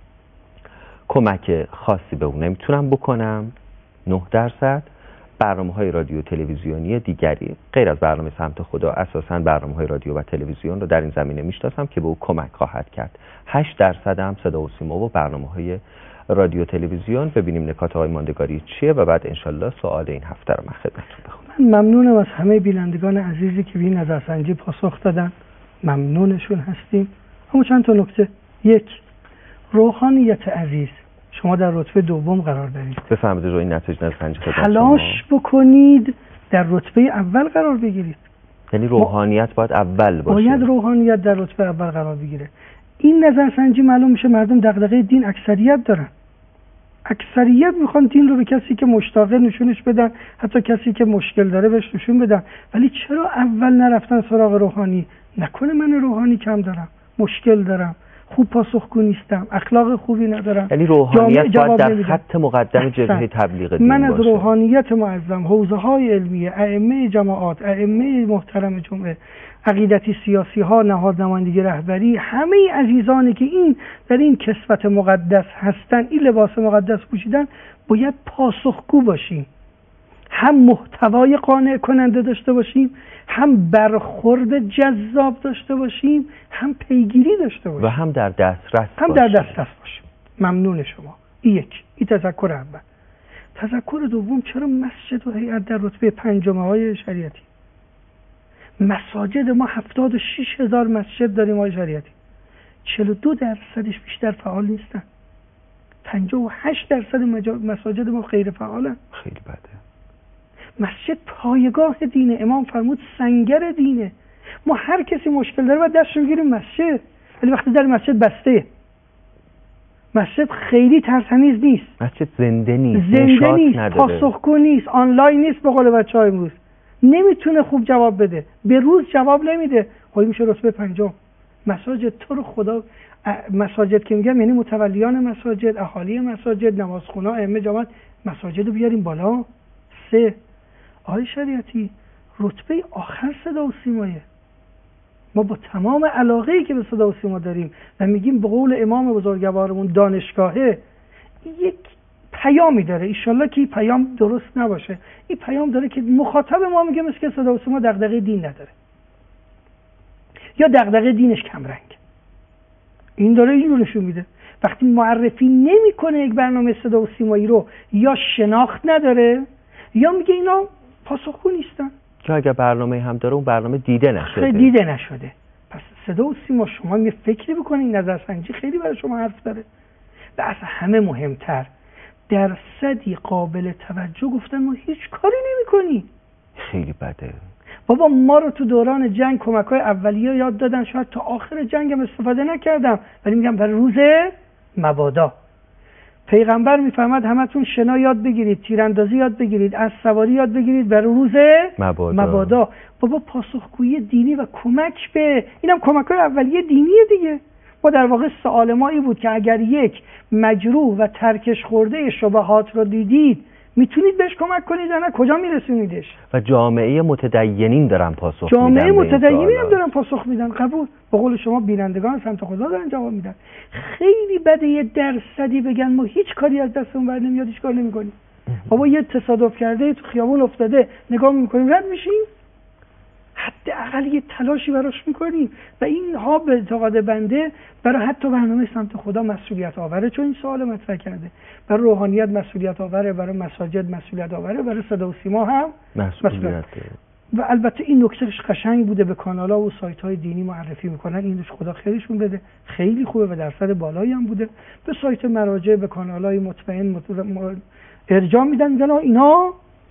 کمک خاصی به او نمیتونم بکنم. 9%. برنامه‌های رادیو تلویزیونی دیگری غیر از برنامه سمت خدا، اساساً برنامه‌های رادیو و تلویزیون رو در این زمینه میشناسم که به او کمک خواهد کرد. 8% هم صدا و سیما و برنامه‌های رادیو تلویزیون. ببینیم نکات‌های ماندگاری چیه و بعد انشالله سوال این هفته رو من خدمتتون بخونم. من ممنونم از همه بینندگان عزیزی که به این نظرسنجی پاسخ دادن. ممنونشون هستیم. اما چند تا نکته. 1. روحانیت عزیز، شما در رتبه دوم قرار دارید. بفرمایید رو این نتایج نظرسنجی خدمت شما. تلاش بکنید در رتبه اول قرار بگیرید. یعنی روحانیت باید اول باشه. باید روحانیت در رتبه اول قرار بگیره. این نظرسنجی معلوم میشه مردم دغدغه دین اکثریت دارن. اکثریت میخوان دین رو به کسی که مشتاقه نشونش بدن، حتی کسی که مشکل داره بهش نشون بدن. ولی چرا اول نرفتن سراغ روحانی؟ نکنه من روحانی کم دارم، مشکل دارم، خوب پاسخگو نیستم، اخلاق خوبی ندارم. یعنی روحانیت باید در خط مقدم جبهه تبلیغ دین من از باشه. روحانیت معظم، حوزه‌های علمیه، ائمه جماعات، ائمه محترم جمعه، عقیدتی سیاسی ها، نهاد نمایندگی رهبری، همه عزیزانی که در این کسوت مقدس هستن، این لباس مقدس پوشیدن، باید پاسخگو باشیم. هم محتوای قانع کننده داشته باشیم، هم برخورد جذاب داشته باشیم، هم پیگیری داشته باشیم و هم در دسترس باشیم. ممنون شما. این تذکر اول. تذکر دوم، چرا مسجد و هیئت در رتبه پنجم‌های شریعتی؟ مساجد ما 76,000 مسجد داریم های شریعتی، 42% بیشتر فعال نیستن. 58% مساجد ما غیر فعالن. خیلی بده. مسجد پایگاه دینه. امام فرمود سنگر دینه. ما هر کسی مشکل داره باید دستش بگیریم مسجد، ولی وقتی در مسجد بسته، مسجد خیلی ترتمیز نیست، مسجد زنده نیست، پاسخگو نیست، آنلاین نیست، به قول بچه‌ها امروز نمیتونه خوب جواب بده، به روز جواب نمیده، خواهی میشه رتبه 5. مساجد تو رو خدا، مساجد که میگم یعنی متولیان مساجد، اهالی مساجد، نمازخونا، ائمه جماعت، مساجد رو بیاریم بالا. 3. آقای شریعتی، رتبه آخر صدا و سیمایه. ما با تمام علاقه‌ای که به صدا و سیما داریم و میگیم به قول امام بزرگوارمون دانشگاهه، یک پیامی داره. ایشالله که این پیام درست نباشه. این پیام داره که مخاطب ما میگه مثل که صدا و سیما دغدغه دین نداره یا دغدغه دینش کم رنگ. این داره اینو نشون میده. وقتی معرفی نمیکنه یک برنامه صدا و سیمایی رو، یا شناخت نداره یا میگه اینا پاسخگو نیستن، که اگر برنامه هم داره اون برنامه دیده نشده. پس صدا و سیما شما یه فکری بکنین، نظرسنجی خیلی برای شما حرف داره. و از همه مهمتر، درصدی قابل توجه گفتن ما هیچ کاری نمی‌کنی. خیلی بده. بابا ما رو تو دوران جنگ کمک‌های اولیه یاد دادن، شاید تا آخر جنگم استفاده نکردم، ولی میگم برای روز مبادا. پیغمبر میفرماد همتون شنا یاد بگیرید، تیراندازی یاد بگیرید، اسب سواری یاد بگیرید برای روز مبادا. بابا پاسخگویی دینی و کمک به اینم کمک‌های اولیه دینیه دیگه. ما در واقع سوال ما این بود که اگر یک مجروح و ترکش خورده شبهات رو دیدید میتونید بهش کمک کنید یا نه، کجا میرسونیدش؟ و جامعه متدینین دارن پاسخ میدن. جامعه متدینین هم دارن پاسخ میدن. قبول. به قول شما بینندگان سمت خدا دارن جواب میدن. خیلی بده یه درصدی بگن ما هیچ کاری از دستمون بر نمیاد، هیچ کار نمیکنیم. بابا یه تصادف کرده تو خیابون افتاده، نگاه میکنیم رد میشیم؟ حداقل یه تلاشی براش میکنیم. و این ها به اعتقاد بنده برای حتی برنامه سمت خدا مسئولیت آوره، چون این سوال مطرح کرده. برای روحانیت مسئولیت آوره، برای مساجد مسئولیت آوره، برای صدا و سیما هم مسئولیت. و البته این نکتهش قشنگ بوده، به کانال‌ها و سایت‌های دینی معرفی میکنن، اینش خدا خیرشون بده، خیلی خوبه و درصد بالایی هم بوده. به سایت مراجع، به کانال‌های مطمئن ارجاع میدن، میگن اینا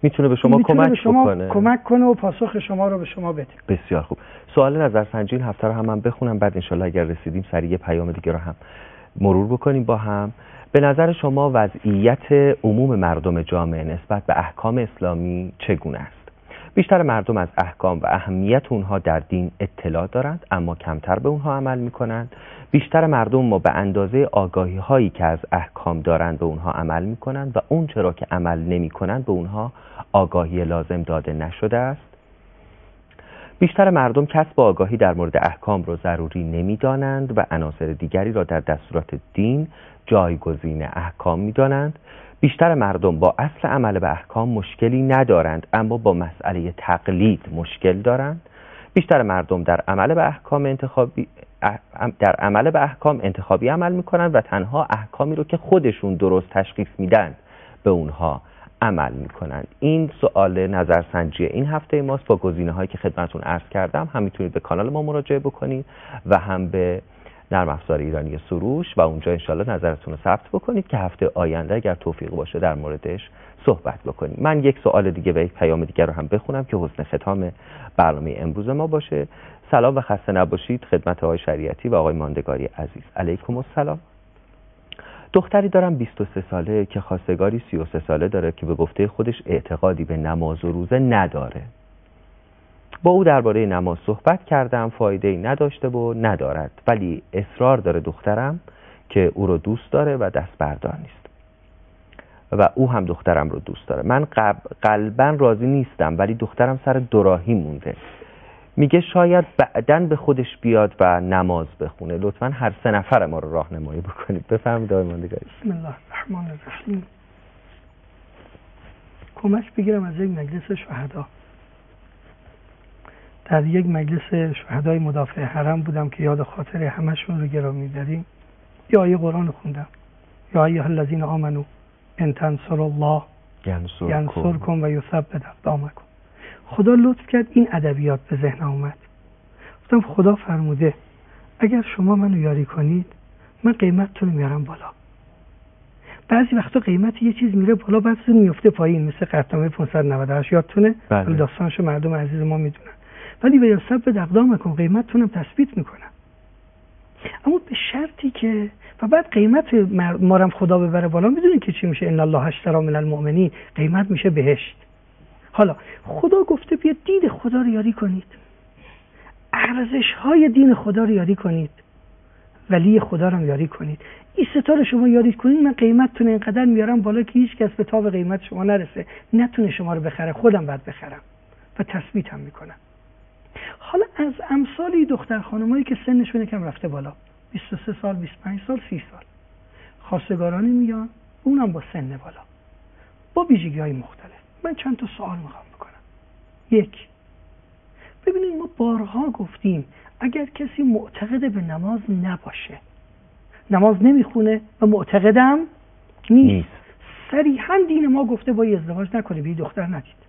میتونه به شما کمک کنه و پاسخ شما رو به شما بده. بسیار خوب. سوال نظرسنجی این هفته رو هم من بخونم، بعد انشالله اگر رسیدیم سریع یه پیام دیگه رو هم مرور بکنیم با هم. به نظر شما وضعیت عموم مردم جامعه نسبت به احکام اسلامی چگونه است؟ بیشتر مردم از احکام و اهمیت اونها در دین اطلاع دارند اما کمتر به اونها عمل میکنند. بیشتر مردم ما به اندازه آگاهی هایی که از احکام دارند به اونها عمل میکنند و اون چرا که عمل نمیکنند به اونها آگاهی لازم داده نشده است. بیشتر مردم کسب آگاهی در مورد احکام را ضروری نمیدانند و عناصر دیگری را در دستورات دین جایگزین احکام میدانند. بیشتر مردم با اصل عمل به احکام مشکلی ندارند اما با مسئله تقلید مشکل دارند. بیشتر مردم در عمل به احکام انتخابی عمل میکنند و تنها احکامی رو که خودشون درست تشخیص میدن به اونها عمل میکنند. این سوال نظرسنجی این هفته ماست با گزینه‌هایی که خدمتتون عرض کردم. هم میتونید به کانال ما مراجعه بکنید و هم به نرم افزار ایرانی سروش و اونجا انشالله نظرتون رو ثبت بکنید که هفته آینده اگر توفیق باشه در موردش صحبت بکنیم. من یک سوال دیگه و یک پیام دیگه رو هم بخونم که حسن ختام برنامه امروز ما باشه. سلام و خسته نباشید خدمت آقای شریعتی و آقای ماندگاری عزیز. علیکم السلام. دختری دارم 23 ساله که خواستگاری 33 ساله داره که به گفته خودش اعتقادی به نماز و روزه نداره. با او درباره نماز صحبت کردم، فایده‌ای نداشته و ندارد، ولی اصرار داره دخترم که او رو دوست داره و دست بردار نیست و او هم دخترم رو دوست داره. من قلباً راضی نیستم ولی دخترم سر دوراهی مونده. میگه شاید بعداً به خودش بیاد و نماز بخونه. لطفاً هر سه نفر ما رو راهنمایی بکنید. بفرمایید آقای ماندگاری. بسم الله الرحمن الرحیم. کمک بگیرم از یک مجلس شهدا. در یک مجلس شهدای مدافع حرم بودم که یاد خاطر همشون رو گرامی داریم. یا آیه قرآن خوندم، یا ایها الذین آمنوا ان تنصروا الله ینصرکم و یثبت اقدامکم. خدا لطف کرد این ادبیات به ذهنم اومد. گفتم خدا فرموده اگر شما منو یاری کنید من قیمتتون رو میارم بالا. بعضی وقتا قیمت یه چیز میره بالا بعد میفته پایین، مثل قطعنامه 598 یادتونه؟ داستانشو مردم عزیز ما میدونن. ولی به یثبت اقدامکم قیمتتونم تثبیت میکنم، اما به شرطی که و بعد قیمت مارم خدا ببره بالا. میدونین که چی میشه؟ ان الله اشتری من المؤمنین، قیمت میشه بهشت. حالا خدا گفته بیا دین خدا رو یاری کنید، ارزش های دین خدا رو یاری کنید، ولی خدا رو یاری کنید. این ستاره شما یاری کنید من قیمتتون اینقدر میارم بالا که هیچ کس به تاب قیمت شما نرسه، نتونه شما رو بخره، خودم بعد بخرم و تثبیتم میکنم. حالا از امثال دختر خانمایی که سنشون یکم رفته بالا، 23 سال، 25 سال، 30 سال، خواستگارانی میان، اونم با سن بالا، با ویژگی‌های مختلف. من چند تا سوال میخوام بکنم. یک، ببینید ما بارها گفتیم اگر کسی معتقد به نماز نباشه، نماز نمیخونه و معتقدم نیست، صریحاً دین ما گفته با ازدواج نکنه، بی دختر ندید.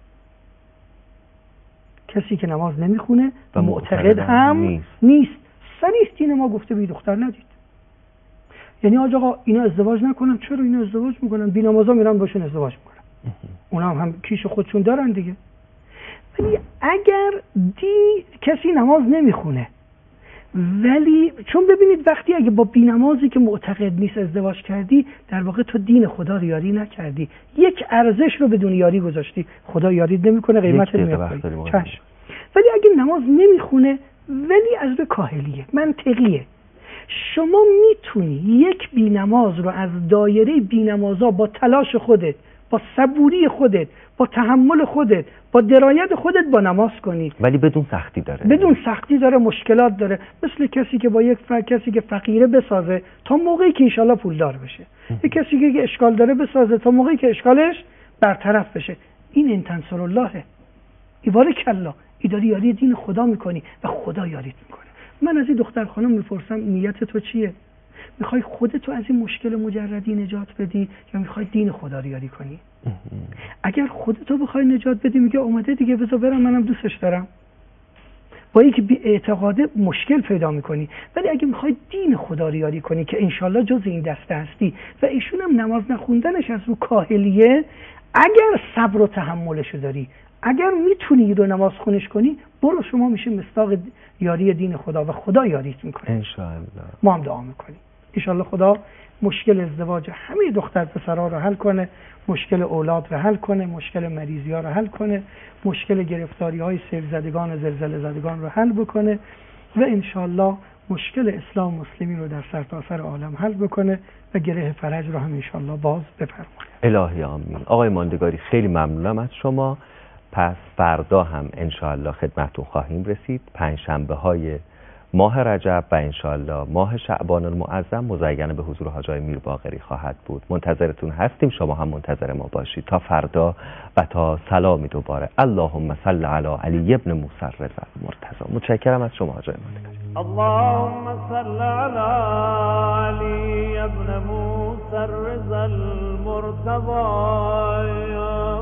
کسی که نماز نمیخونه و معتقد هم نیست، صریح دین ما گفته بی دختر ندید. یعنی آقا اینا ازدواج نکنن، چرا اینا ازدواج میکنن؟ بی نمازا میرن باشون ازدواج میکنن، اونا هم کیش خودشون دارن دیگه. ولی اگر کسی نماز نمیخونه ولی چون ببینید وقتی اگه با بی‌نمازی که معتقد نیست ازدواج کردی، در واقع تو دین خدا رو یاری نکردی، یک ارزش رو بدون یاری گذاشتی. خدا یاری نمیکنه، قیمت نمیکنه. چشم. ولی اگه نماز نمیخونه ولی از به کاهلیه، منطقیه، شما میتونی یک بی‌نماز رو از دایره بی‌نمازا با تلاش خودت، با صبوری خودت، با تحمل خودت، با درایت خودت با نماز کنی، ولی بدون سختی داره. بدون سختی داره، مشکلات داره. مثل کسی که با کسی که فقیره بسازه تا موقعی که انشالله پولدار بشه، یک کسی که اشکال داره بسازه تا موقعی که اشکالش برطرف بشه. این انتنصر اللهه. ایبارک الله، داری یاری دین خدا میکنی و خدا یاریت میکنه. من از این دختر خانم میپرسم نیت تو چیه؟ میخوای خودتو از این مشکل مجردی نجات بدی یا میخوای دین خدا رو یاری کنی؟ اگر خودتو بخوای نجات بدی میگه اومده دیگه بذار برم، منم دوستش دارم، با اینکه بی اعتقاده مشکل پیدا میکنی. ولی اگه میخوای دین خدا رو یاری کنی که انشالله جز این دسته هستی و ایشون هم نماز نخوندنش از رو کاهلیه، اگر صبر و تحملشو داری، اگر میتونی رو نماز خونش کنی، برو، شما میشه مصداق یاری دین خدا و خدا یاریت میکنه انشاءالله. ما هم دعا میکنیم انشاءالله خدا مشکل ازدواج همه دختر پسرها رو حل کنه، مشکل اولاد رو حل کنه، مشکل مریضی ها رو حل کنه، مشکل گرفتاری های سیل زدگان و زلزله زدگان رو حل بکنه و انشاءالله مشکل اسلام مسلمین رو در سرتاسر عالم حل بکنه و گره فرج رو هم انشاءالله باز بفرماید. الهی آمین. آقای ماندگاری خیلی ممنونم از شما. پس فردا هم انشاءالله خدمتتون خواهیم رسید. پنجشنبه های ماه رجب و انشاءالله ماه شعبان المعظم مزین به حضور حاج آقای میر باقری خواهد بود. منتظرتون هستیم، شما هم منتظر ما باشید تا فردا و تا سلامی دوباره. اللهم صل علی علی ابن موسی رضا المرتضی. متشکرم از شما حاج آقای ماندگاری. اللهم صل على علي ابن موسى الرضا المرتضى.